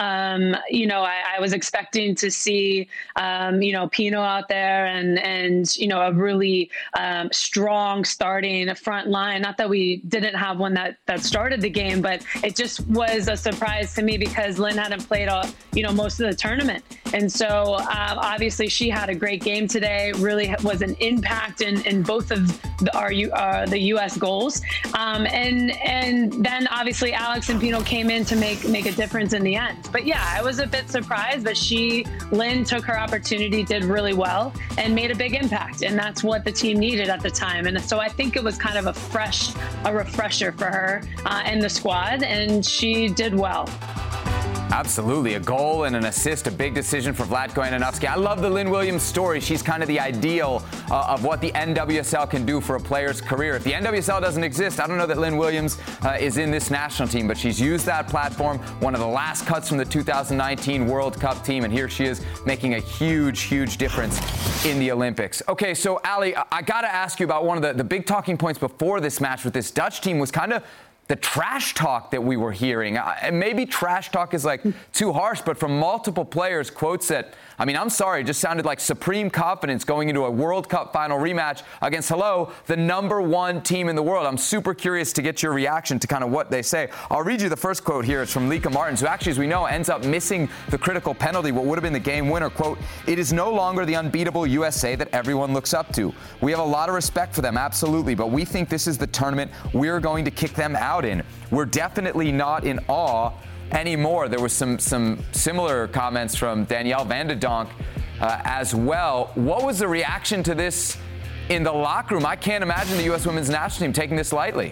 I was expecting to see, Pino out there and a really strong starting front line. Not that we didn't have one that started the game, but it just was a surprise to me because Lynn hadn't played most of the tournament. And so obviously she had a great game today, really was an impact in both of the U.S. goals. And then obviously Alex and came in to make a difference in the end. But yeah, I was a bit surprised, but Lynn took her opportunity, did really well, and made a big impact. And that's what the team needed at the time. And so I think it was kind of a refresher for her and the squad, and she did well. Absolutely. A goal and an assist, a big decision for Vlatko Andonovski. I love the Lynn Williams story. She's kind of the ideal of what the NWSL can do for a player's career. If the NWSL doesn't exist, I don't know that Lynn Williams is in this national team, but she's used that platform, one of the last cuts from the 2019 World Cup team, and here she is making a huge, huge difference in the Olympics. Okay, so Ali, I got to ask you about one of the big talking points before this match with this Dutch team was kind of the trash talk that we were hearing. And maybe trash talk is like too harsh, but from multiple players, quotes that, I mean, I'm sorry, it just sounded like supreme confidence going into a World Cup final rematch against, the #1 team in the world. I'm super curious to get your reaction to kind of what they say. I'll read you the first quote here. It's from Lika Martins, who actually, as we know, ends up missing the critical penalty, what would have been the game winner. Quote, "It is no longer the unbeatable USA that everyone looks up to. We have a lot of respect for them, absolutely, but we think this is the tournament we're going to kick them out in. We're definitely not in awe anymore." There was some similar comments from Danielle Van de Donk as well. What was the reaction to this in the locker room? I can't imagine the U.S. women's national team taking this lightly.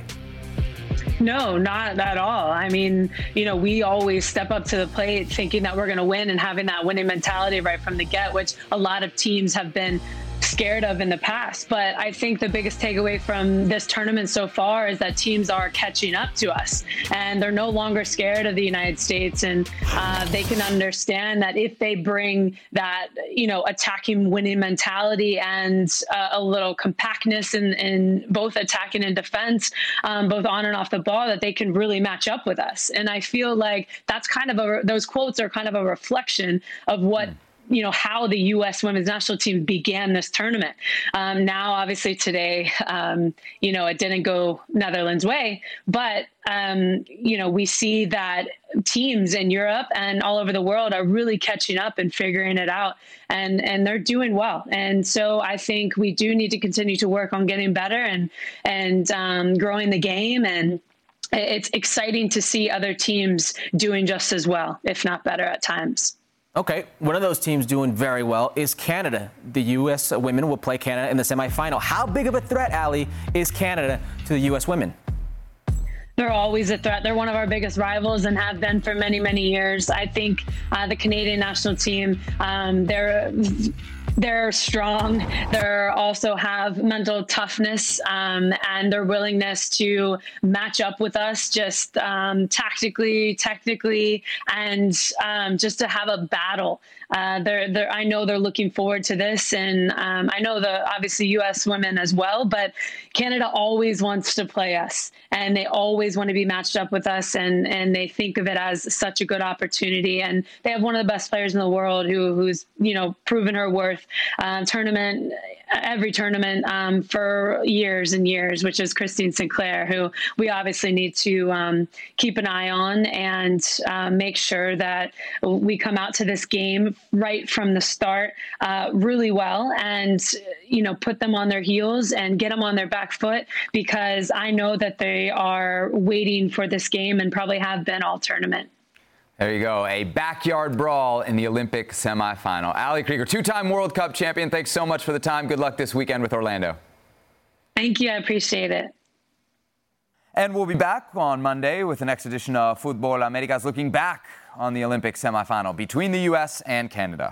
No, not at all. I mean, we always step up to the plate thinking that we're going to win and having that winning mentality right from the get, which a lot of teams have been scared of in the past. But I think the biggest takeaway from this tournament so far is that teams are catching up to us, and they're no longer scared of the United States, and they can understand that if they bring that attacking winning mentality and a little compactness in both attacking and defense, both on and off the ball, that they can really match up with us. And I feel like that's kind of those quotes are kind of a reflection of what how the U.S. women's national team began this tournament. Now, obviously today, it didn't go Netherlands' way, but, we see that teams in Europe and all over the world are really catching up and figuring it out, and they're doing well. And so I think we do need to continue to work on getting better and growing the game. And it's exciting to see other teams doing just as well, if not better at times. Okay, one of those teams doing very well is Canada. The U.S. women will play Canada in the semifinal. How big of a threat, Ali, is Canada to the U.S. women? They're always a threat. They're one of our biggest rivals and have been for many, many years. I think the Canadian national team, they're strong. They also have mental toughness and their willingness to match up with us just tactically, technically, and just to have a battle. I know they're looking forward to this, and I know obviously U.S. women as well, but Canada always wants to play us, and they always want to be matched up with us, and they think of it as such a good opportunity. And they have one of the best players in the world who's proven her worth every tournament for years and years, which is Christine Sinclair, who we obviously need to keep an eye on and make sure that we come out to this game right from the start really well, and put them on their heels and get them on their back foot, because I know that they are waiting for this game and probably have been all tournament. There you go. A backyard brawl in the Olympic semifinal. Ali Krieger, two-time World Cup champion. Thanks so much for the time. Good luck this weekend with Orlando. Thank you. I appreciate it. And we'll be back on Monday with the next edition of Fútbol Américas, looking back on the Olympic semifinal between the U.S. and Canada.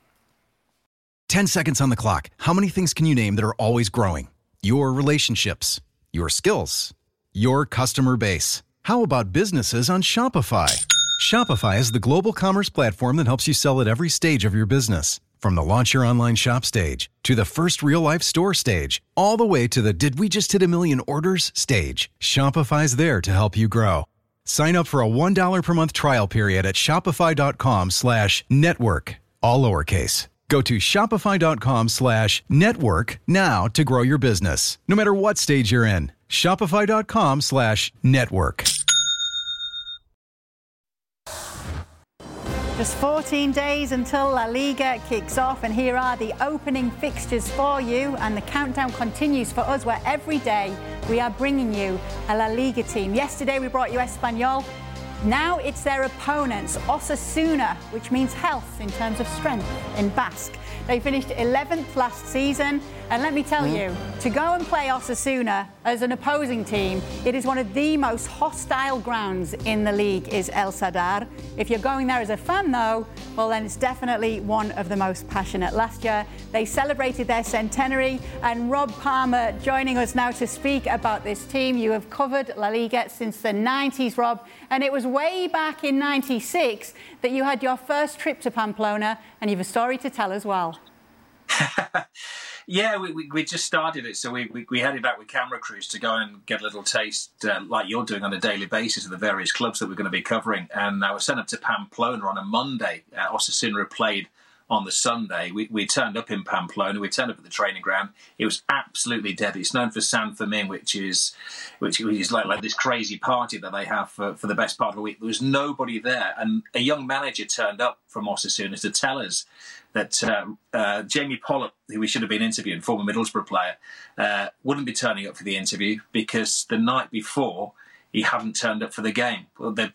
10 seconds on the clock. How many things can you name that are always growing? Your relationships, your skills, your customer base. How about businesses on Shopify? Shopify is the global commerce platform that helps you sell at every stage of your business. From the launch your online shop stage, to the first real-life store stage, all the way to the did we just hit a million orders stage. Shopify's there to help you grow. Sign up for a $1 per month trial period at shopify.com/network, all lowercase. Go to shopify.com/network now to grow your business, no matter what stage you're in. Shopify.com/network. Just 14 days until La Liga kicks off, and here are the opening fixtures for you, and the countdown continues for us, where every day we are bringing you a La Liga team. Yesterday we brought you Espanyol, Now it's their opponents, Osasuna, which means health in terms of strength in Basque. They finished 11th last season, and let me tell you, to go and play Osasuna as an opposing team, it is one of the most hostile grounds in the league, is El Sadar. If you're going there as a fan, though, well, then it's definitely one of the most passionate. Last year, they celebrated their centenary, and Rob Palmer joining us now to speak about this team. You have covered La Liga since the 90s, Rob, and it was way back in 96 that you had your first trip to Pamplona, and you have a story to tell as well. Yeah, we just started it, so we headed out with camera crews to go and get a little taste, like you're doing on a daily basis, of the various clubs that we're going to be covering. And I was sent up to Pamplona on a Monday. Osasuna played on the Sunday. We turned up in Pamplona. We turned up at the training ground. It was absolutely dead. It's known for San Fermin, which is like this crazy party that they have for the best part of the week. There was nobody there, and a young manager turned up from Osasuna to tell us that Jamie Pollock, who we should have been interviewing, former Middlesbrough player, wouldn't be turning up for the interview because the night before he hadn't turned up for the game. Well, they had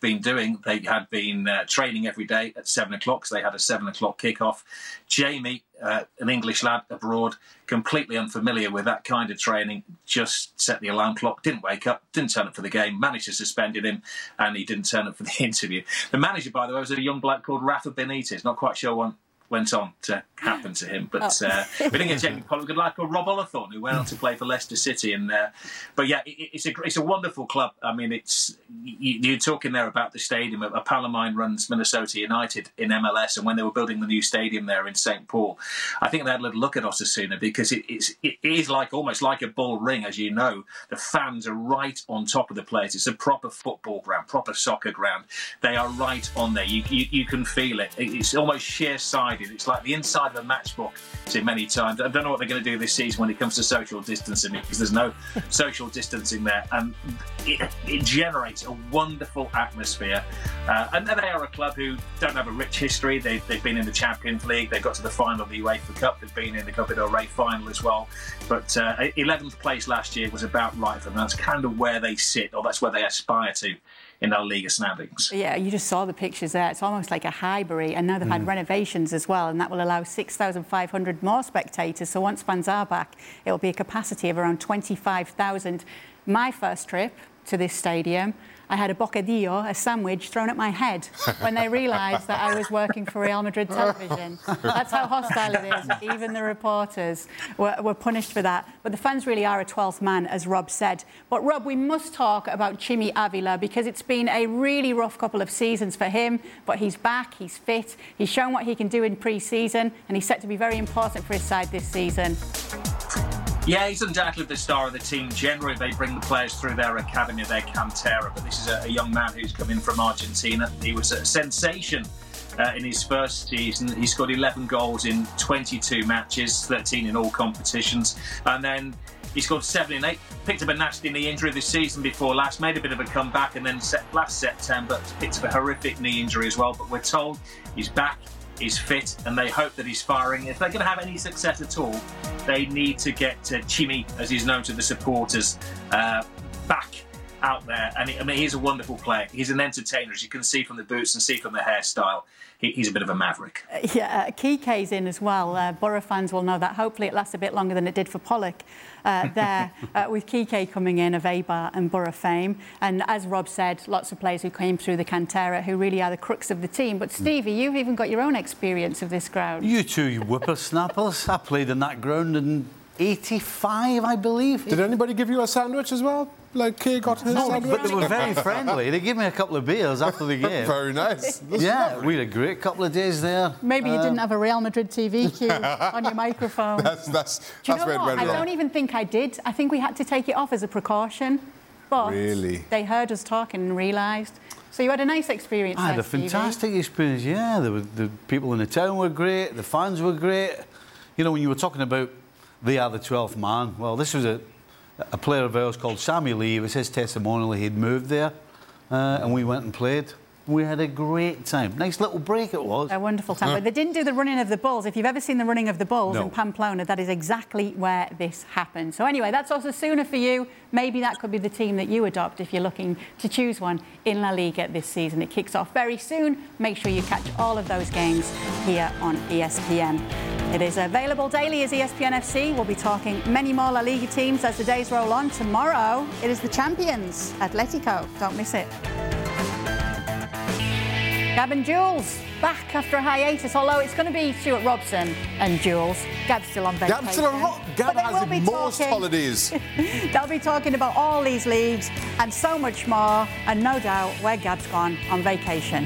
been training every day at 7 o'clock, so they had a 7 o'clock kickoff. Jamie, an English lad abroad, completely unfamiliar with that kind of training, just set the alarm clock, didn't wake up, didn't turn up for the game, manager suspended him, and he didn't turn up for the interview. The manager, by the way, was a young bloke called Rafa Benitez. Not quite sure what went on to happen to him, but we didn't get Jamie Pollock. Good lad called Rob Olathorn, who went on to play for Leicester City, and but yeah, it's a wonderful club. I mean, you're talking there about the stadium. A pal of mine runs Minnesota United in MLS, and when they were building the new stadium there in St. Paul, I think they had a little look at Osasuna because it is like almost like a bull ring, as you know. The fans are right on top of the place. It's a proper football ground, proper soccer ground. They are right on there. You can feel it. It's almost sheer-sided. It's like the inside of a matchbook, see many times. I don't know what they're going to do this season when it comes to social distancing, because there's no social distancing there, and it generates a wonderful atmosphere. And they are a club who don't have a rich history. They've been in the Champions League. They got to the final of the UEFA Cup. They've been in the Copa del Rey final as well. But 11th place last year was about right for them. That's kind of where they sit, or that's where they aspire to in our Liga standings. Yeah, you just saw the pictures there. It's almost like a Highbury, and now they've had renovations as well, and that will allow 6,500 more spectators. So once fans are back, it'll be a capacity of around 25,000. My first trip to this stadium, I had a bocadillo, a sandwich, thrown at my head when they realised that I was working for Real Madrid television. That's how hostile it is. Even the reporters were punished for that. But the fans really are a 12th man, as Rob said. But Rob, we must talk about Chimi Avila, because it's been a really rough couple of seasons for him. But he's back, he's fit, he's shown what he can do in pre-season, and he's set to be very important for his side this season. Yeah, he's undoubtedly the star of the team. Generally, they bring the players through their academy, their cantera, but this is a young man who's come in from Argentina. He was a sensation in his first season. He scored 11 goals in 22 matches, 13 in all competitions, and then he scored 7 in 8. Picked up a nasty knee injury this season before last, made a bit of a comeback, and then last September picked up a horrific knee injury as well. But we're told he's back, he's fit, and they hope that he's firing. If they're going to have any success at all, they need to get Chimi, as he's known to the supporters, back out there. And he's a wonderful player. He's an entertainer, as you can see from the boots and see from the hairstyle. He's a bit of a maverick. Yeah, Kike's in as well. Borough fans will know that. Hopefully it lasts a bit longer than it did for Pollock there, with Kike coming in of Eibar and Borough fame. And as Rob said, lots of players who came through the cantera who really are the crux of the team. But Stevie, you've even got your own experience of this ground. You two, you whippersnappers. I played in that ground in 85, I believe. Did anybody give you a sandwich as well? Like Kay got his sandwich? But they were very friendly. They gave me a couple of beers after the game. Very nice. Yeah, we had a great couple of days there. Maybe you didn't have a Real Madrid TV cue on your microphone. That's Do you know where it what? went I wrong. don't even think I did. I think we had to take it off as a precaution. But really? They heard us talking and realised. So you had a nice experience I had there, a fantastic experience, yeah. The people in the town were great, the fans were great. You know, when you were talking about they are the 12th man, well, this was a player of ours called Sammy Lee. It was his testimonial. He'd moved there, and we went and played. We had a great time. Nice little break it was. A wonderful time. But they didn't do the running of the bulls. If you've ever seen the running of the bulls in Pamplona, that is exactly where this happened. So anyway, that's Osasuna for you. Maybe that could be the team that you adopt if you're looking to choose one in La Liga this season. It kicks off very soon. Make sure you catch all of those games here on ESPN. It is available daily as ESPN FC. We'll be talking many more La Liga teams as the days roll on. Tomorrow, it is the champions, Atletico. Don't miss it. Gab and Jules back after a hiatus, although it's going to be Stuart Robson and Jules. Gab's still on vacation. Gab has the most holidays. They'll be talking about all these leagues and so much more, and no doubt where Gab's gone on vacation.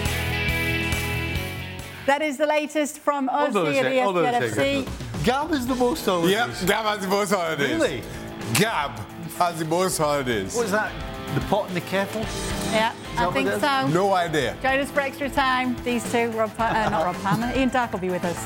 That is the latest from us here at ESPN FC. Gab is the most holidays. Yep, Gab has the most holidays. Really? Gab has the most holidays. What is that? The pot and the kettle? Yeah, I think so. No idea. Join us for extra time. These two, not Rob Palmer, Ian Darke will be with us.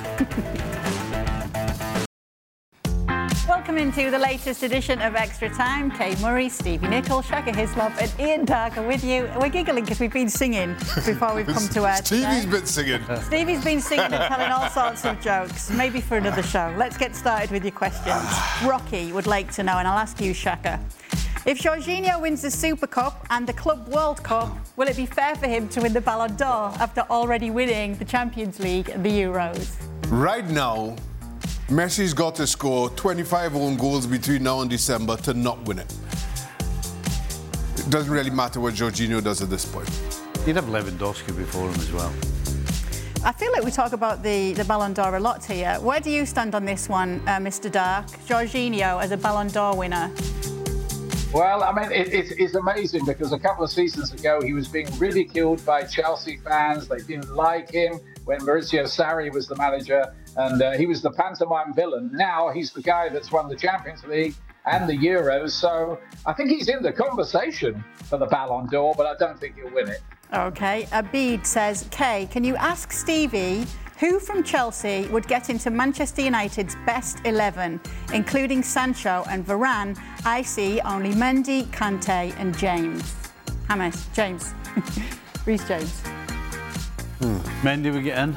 Welcome into the latest edition of Extra Time. Kay Murray, Stevie Nicol, Shaka Hislop and Ian Darke are with you. We're giggling because we've been singing before we've come to air. Stevie's been singing. Stevie's been singing and telling all sorts of jokes. Maybe for another show. Let's get started with your questions. Rocky would like to know, and I'll ask you, Shaka. If Jorginho wins the Super Cup and the Club World Cup, will it be fair for him to win the Ballon d'Or after already winning the Champions League and the Euros? Right now, Messi's got to score 25 own goals between now and December to not win it. It doesn't really matter what Jorginho does at this point. You'd have Lewandowski before him as well. I feel like we talk about the Ballon d'Or a lot here. Where do you stand on this one, Mr. Darke? Jorginho as a Ballon d'Or winner? Well, I mean, it's amazing because a couple of seasons ago he was being ridiculed by Chelsea fans. They didn't like him when Maurizio Sarri was the manager, and he was the pantomime villain. Now he's the guy that's won the Champions League and the Euros, so I think he's in the conversation for the Ballon d'Or, but I don't think he'll win it. OK. Abid says, Kay, can you ask Stevie who from Chelsea would get into Manchester United's best 11, including Sancho and Varane? I see only Mendy, Kante and James. James. Reece James. Mendy would get in.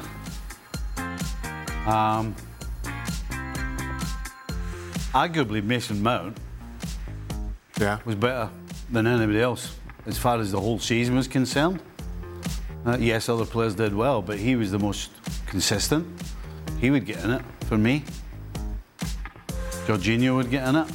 Arguably Mason Mount was better than anybody else as far as the whole season was concerned. Yes, other players did well, but he was the most consistent. He would get in it for me. Jorginho would get in it.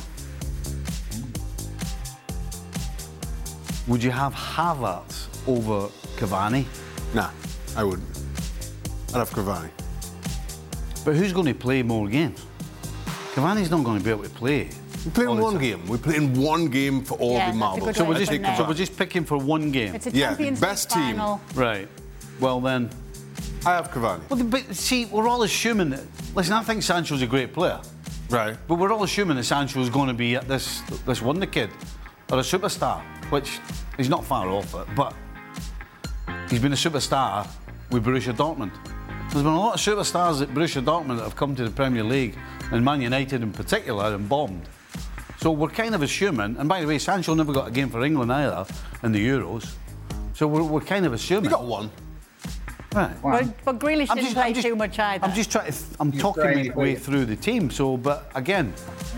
Would you have Havertz over Cavani? Nah, I wouldn't. I'd have Cavani. But who's going to play more games? Cavani's not going to be able to play. We play in one game. We play in one game for all the marbles. So we're just picking for one game. It's a Champions League best team. Final. Right. Well then, I have Cavani. Well, but see, we're all assuming that. Listen, I think Sancho's a great player. Right. But we're all assuming that Sancho's going to be this wonder kid or a superstar, which he's not far off it. But he's been a superstar with Borussia Dortmund. There's been a lot of superstars at Borussia Dortmund that have come to the Premier League, and Man United in particular, and bombed. So we're kind of assuming, and by the way, Sancho never got a game for England either in the Euros. So we're kind of assuming. He got one. Right. But Grealish didn't play too much either. I'm just trying to. I'm talking my way through the team. So, but again,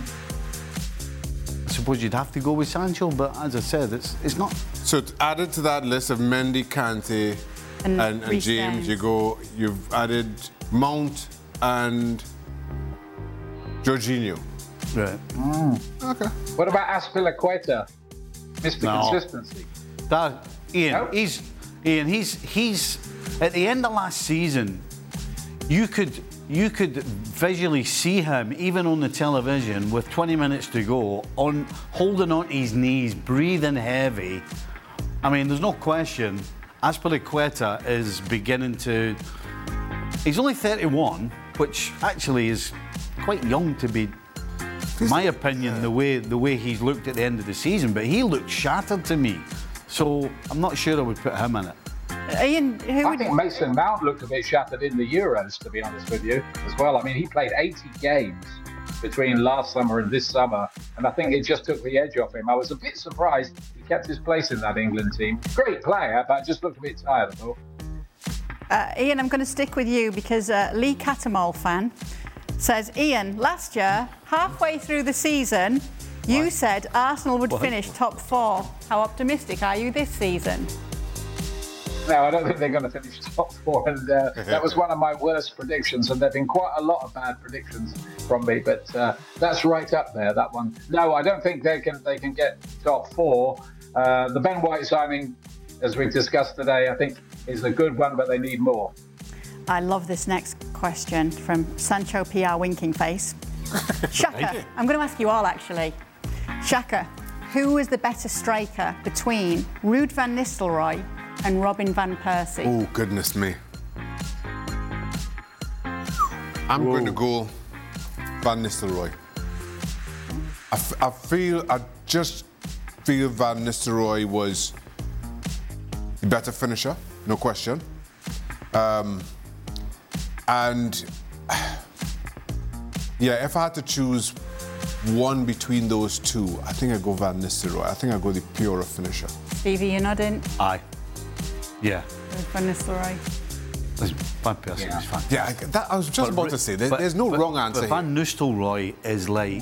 I suppose you'd have to go with Sancho. But as I said, it's not. So added to that list of Mendy, Kante, and James, you've added Mount and Jorginho. Right. Okay. What about Azpilicueta, Mr. Consistency? He's at the end of last season. You could visually see him even on the television with 20 minutes to go, holding on to his knees, breathing heavy. I mean, there's no question. Azpilicueta is beginning to. He's only 31, which actually is quite young to be. In my opinion, the way he's looked at the end of the season, but he looked shattered to me. So I'm not sure I would put him in it. Ian, I think Mason Mount looked a bit shattered in the Euros, to be honest with you, as well. I mean, he played 80 games between last summer and this summer, and I think it just took the edge off him. I was a bit surprised he kept his place in that England team. Great player, but just looked a bit tired, I thought. Ian, I'm going to stick with you because Lee Catamol fan says, Ian, last year, halfway through the season, you said Arsenal would finish top 4. How optimistic are you this season? No, I don't think they're going to finish top 4, and that was one of my worst predictions, and there have been quite a lot of bad predictions from me, but that's right up there, that one. No, I don't think they can get top 4. The Ben White signing, as we've discussed today, I think is a good one, but they need more. I love this next question from Sancho PR Winking Face. Shaka, I'm going to ask you all, actually. Shaka, who is the better striker between Ruud van Nistelrooy and Robin van Persie? Oh, goodness me. I'm going to go Van Nistelrooy. I just feel Van Nistelrooy was the better finisher, no question. And yeah, if I had to choose one between those two, I think I'd go Van Nistelrooy. I think I'd go the purer finisher. Stevie, you're nodding? Aye. Yeah. Van Nistelrooy. Van Persie is fantastic. Yeah, I was just about to say, there's no wrong answer but Van Nistelrooy is like...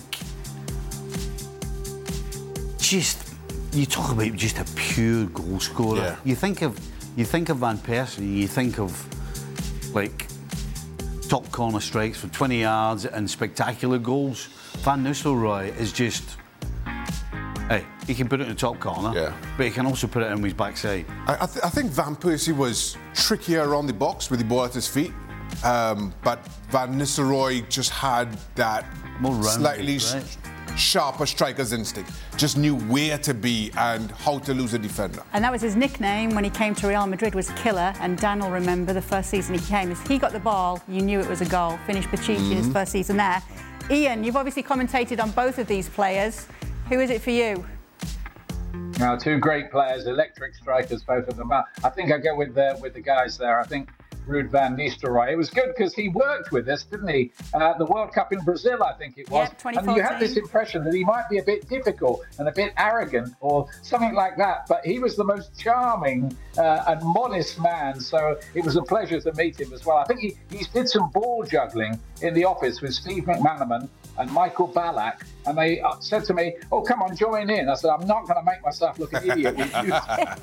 You talk about just a pure goal scorer. Yeah. You think of Van Persie, you think of, like, top corner strikes for 20 yards and spectacular goals. Van Nistelrooy is just... Hey, he can put it in the top corner, but he can also put it in with his backside. I think Van Persie was trickier around the box with the ball at his feet, but Van Nistelrooy just had that slightly sharper striker's instinct. Just knew where to be and how to lose a defender. And that was his nickname when he came to Real Madrid, was Killer. And Dan will remember the first season he came, as he got the ball, you knew it was a goal. Finished Pachichi in his first season there. Ian, you've obviously commentated on both of these players. Who is it for you? Now, two great players, electric strikers, both of them. I think I go with the guys there. I think Ruud van Nistelrooy. It was good because he worked with us, didn't he? The World Cup in Brazil, I think it was. Yeah, and you had this impression that he might be a bit difficult and a bit arrogant or something like that. But he was the most charming and modest man. So it was a pleasure to meet him as well. I think he did some ball juggling in the office with Steve McManaman and Michael Ballack, and they said to me, "Oh, come on, join in." I said, "I'm not going to make myself look an idiot with you."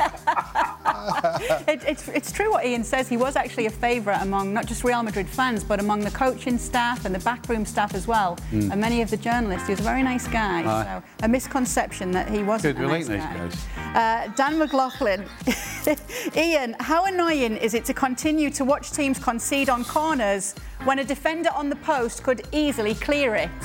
It's true what Ian says. He was actually a favourite among not just Real Madrid fans, but among the coaching staff and the backroom staff as well, and many of the journalists. He was a very nice guy. So a misconception that he wasn't a nice guy. Dan McLaughlin. Ian, how annoying is it to continue to watch teams concede on corners when a defender on the post could easily clear it?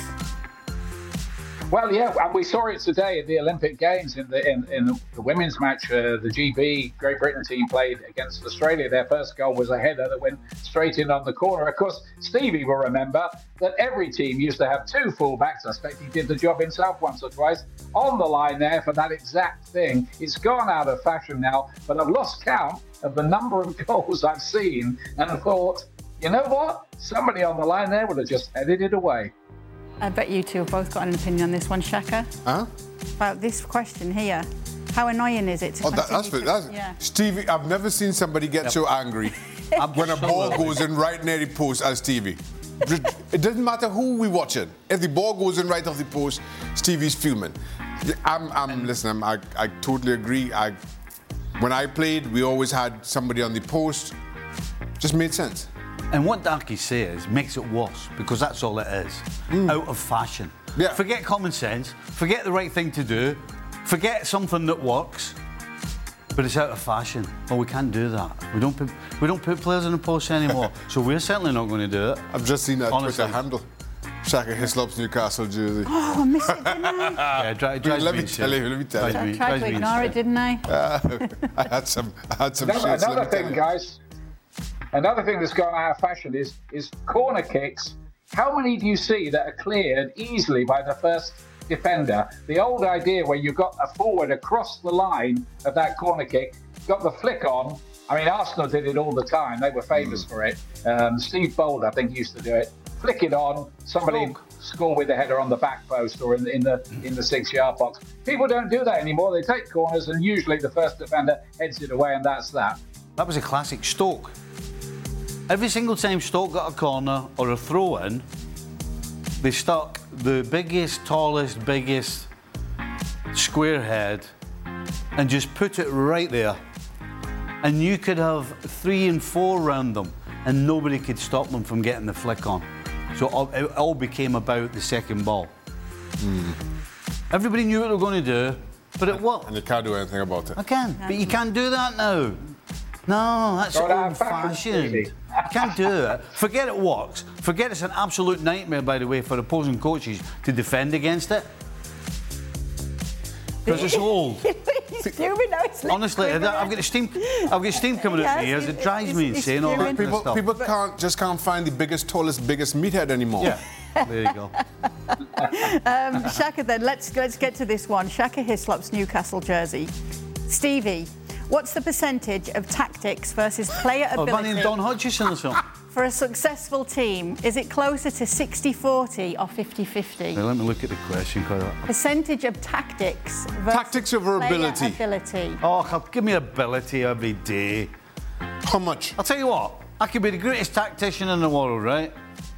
Well, yeah, and we saw it today at the Olympic Games in the women's match. The GB Great Britain team played against Australia. Their first goal was a header that went straight in on the corner. Of course, Stevie will remember that every team used to have two fullbacks. I expect he did the job himself once or twice on the line there for that exact thing. It's gone out of fashion now, but I've lost count of the number of goals I've seen and thought, you know what? Somebody on the line there would have just headed it away. I bet you two have both got an opinion on this one, Shaka. Huh? About this question here. How annoying is it to Stevie, I've never seen somebody get so angry when a ball goes in right near the post as Stevie. It doesn't matter who we're watching. If the ball goes in right off the post, Stevie's fuming. Listen, I totally agree. When I played, we always had somebody on the post. Just made sense. And what Darky says makes it worse, because that's all it is. Out of fashion. Yeah. Forget common sense, forget the right thing to do, forget something that works, but it's out of fashion. Well, we can't do that. We don't put players in the post anymore, so we're certainly not going to do it. I've just seen that Twitter handle. Shaka Hislop's Newcastle jersey. Oh, I missed it, didn't I? Yeah, let me tell you. I tried to ignore it, didn't I? I had some Another thing, guys. Another thing that's gone out of fashion is corner kicks. How many do you see that are cleared easily by the first defender? The old idea where you got a forward across the line of that corner kick, got the flick on. I mean, Arsenal did it all the time. They were famous for it. Steve Bold, I think, used to do it. Flick it on. Somebody score with the header on the back post or in the 6-yard box. People don't do that anymore. They take corners, and usually the first defender heads it away, and that's that. That was a classic Stoke. Every single time Stoke got a corner or a throw-in, they stuck the biggest, tallest, biggest square head and just put it right there. And you could have 3 and 4 round them, and nobody could stop them from getting the flick on. So it all became about the second ball. Everybody knew what they were going to do, but it worked. And you can't do anything about it. I can, but you can't do that now. No, that's old-fashioned. You can't do it. Forget it works. Forget it's an absolute nightmare, by the way, for opposing coaches to defend against it. Because it's old. Honestly, I've got steam coming out of my ears. It drives me insane. All that kind of stuff. People can't find the biggest, tallest, biggest meathead anymore. Yeah, there you go. Shaka, then let's get to this one. Shaka Hislop's Newcastle jersey. Stevie, what's the percentage of tactics versus player ability? Oh, Don Hodgson or something. For a successful team, is it closer to 60-40 or 50-50? Now, let me look at the question. Percentage of tactics versus tactics over ability. Oh, give me ability every day. How much? I'll tell you what, I could be the greatest tactician in the world, right?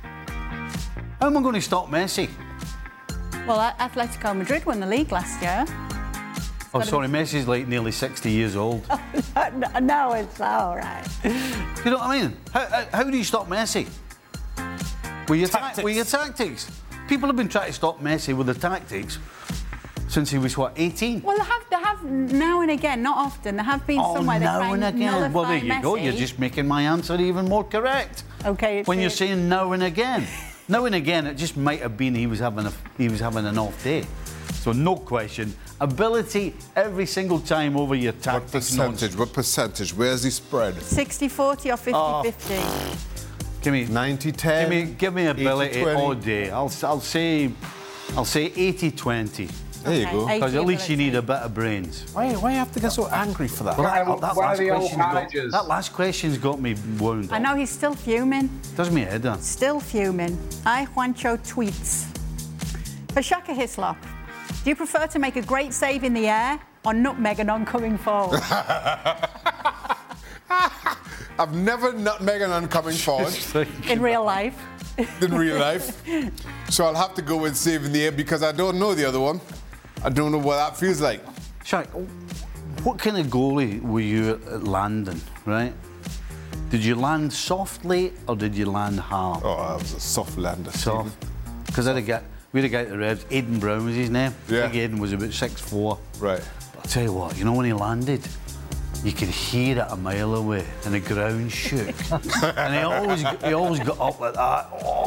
How am I going to stop Messi? Well, Atletico Madrid won the league last year. Oh, sorry, Messi's like nearly 60 years old. No, it's all right. You know what I mean? How do you stop Messi? With your tactics. People have been trying to stop Messi with the tactics since he was, 18? Well, they have now and again, not often. There have been somewhere they try and nullify Well, there you go. Messi. You're just making my answer even more correct. Okay. When you're saying now and again. Now and again, it just might have been he was having an off day. So no question. Ability every single time over your tactics. What percentage? Where's the spread? 60-40 or 50-50? Give me 90-10. Give me ability all day. I'll say 80-20. There you go. Because at least you need a bit of brains. Why you have to get so angry for that? That last question's got me wound up. I know he's still fuming. Does me head on. Still fuming. Juancho tweets. For Shaka Hislop, do you prefer to make a great save in the air or nutmeg an oncoming forward? I've never nutmeg an oncoming forward. In real life? In real life. So I'll have to go with save in the air because I don't know the other one. I don't know what that feels like. Shaq, what kind of goalie were you at landing, right? Did you land softly or did you land hard? Oh, I was a soft lander. Soft. Because we had a guy at the Revs, Aidan Brown was his name. Yeah. I think Aidan was about 6'4". Right. But I'll tell you what, when he landed, you could hear it a mile away and the ground shook. And he always got up like that.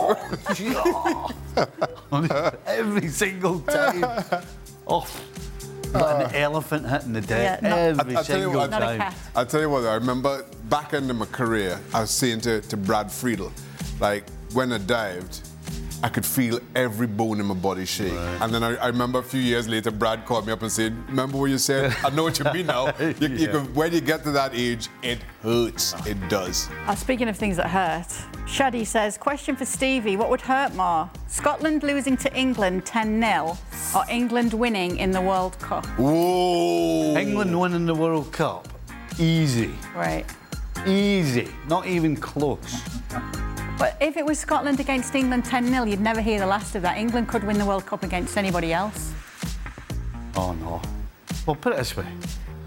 Oh, every single time. Oh, like an elephant hitting the deck every single time. I'll tell you what, I remember back into my career, I was saying to Brad Friedel, like when I dived, I could feel every bone in my body shake. Right. And then I remember a few years later, Brad called me up and said, remember what you said? I know what you mean now. When you get to that age, it hurts. It does. Speaking of things that hurt, Shaddy says, question for Stevie, what would hurt more? Scotland losing to England 10-0 or England winning in the World Cup? Whoa! England winning the World Cup. Easy. Right. Easy. Not even close. But if it was Scotland against England 10-0, you'd never hear the last of that. England could win the World Cup against anybody else. Oh, no. Well, put it this way.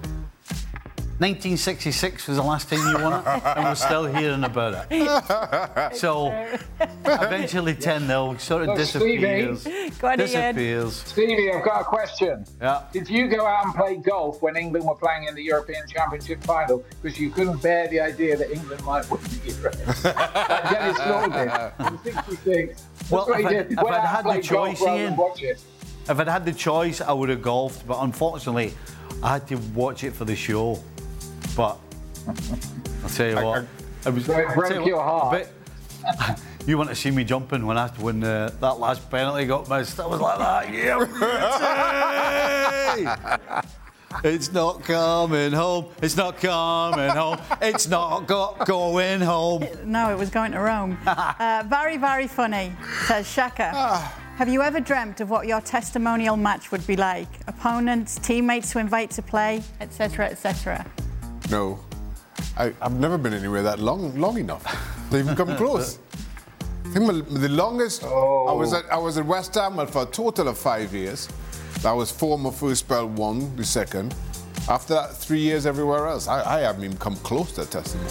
1966 was the last time you won it, and we're still hearing about it. So, eventually 10-0 sort of disappears. Stevie, I've got a question. Yeah. Did you go out and play golf when England were playing in the European Championship final because you couldn't bear the idea that England might win the Euro? Like Dennis Norton in 66. Well, if I'd had the choice, Ian, if I'd had the choice, I would have golfed. But unfortunately, I had to watch it for the show. But I'll tell you what, it broke your heart. You want to see me jumping when I had to win that last penalty got missed? I was like that, yeah. It's not coming home. It's not coming home. It's not going home. No, it was going to Rome. Very, very funny, says Shaka. Have you ever dreamt of what your testimonial match would be like? Opponents, teammates to invite to play, etc., etc. No. I've never been anywhere that long enough to even come close. I think the longest I was at West Ham for a total of 5 years. That was former first spell, won the second. After that, 3 years everywhere else. I haven't even come close to that testimony.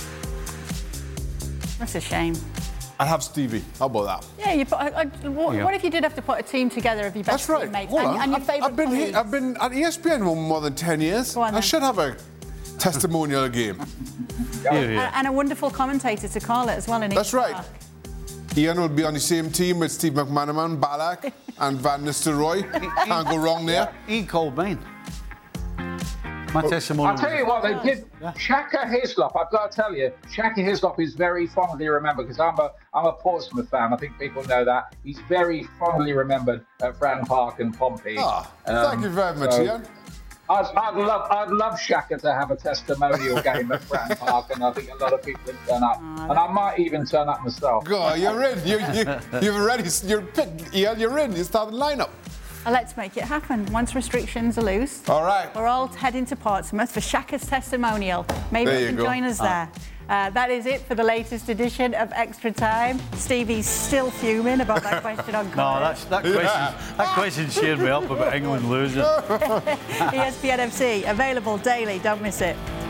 That's a shame. I'd have Stevie. How about that? Yeah, you put, what if you did have to put a team together of your best teammates and your favourite colleagues? I've been at ESPN for more than 10 years. Go on, I should have a testimonial game. And a wonderful commentator to call it as well. That's right. Ian will be on the same team with Steve McManaman, Ballack, and Van Nistelrooy. Can't go wrong there. He called mine. My testimony. I'll tell you what they did. Shaka Hislop, I've got to tell you, Shaka Hislop is very fondly remembered because I'm a Portsmouth fan. I think people know that. He's very fondly remembered at Fran Park and Pompey. Thank you very much, Ian. I'd love Shaka to have a testimonial game at Fran Park, and I think a lot of people would turn up, and I might even turn up myself. Go, you're in. You're picked, Ian. You're in. You start the lineup. Let's make it happen. Once restrictions are loose, all right, we're all heading to Portsmouth for Shaka's testimonial. Maybe you can join us there. That is it for the latest edition of Extra Time. Stevie's still fuming about that question on colours. No, that question cheered me up about England losing. ESPN FC, available daily. Don't miss it.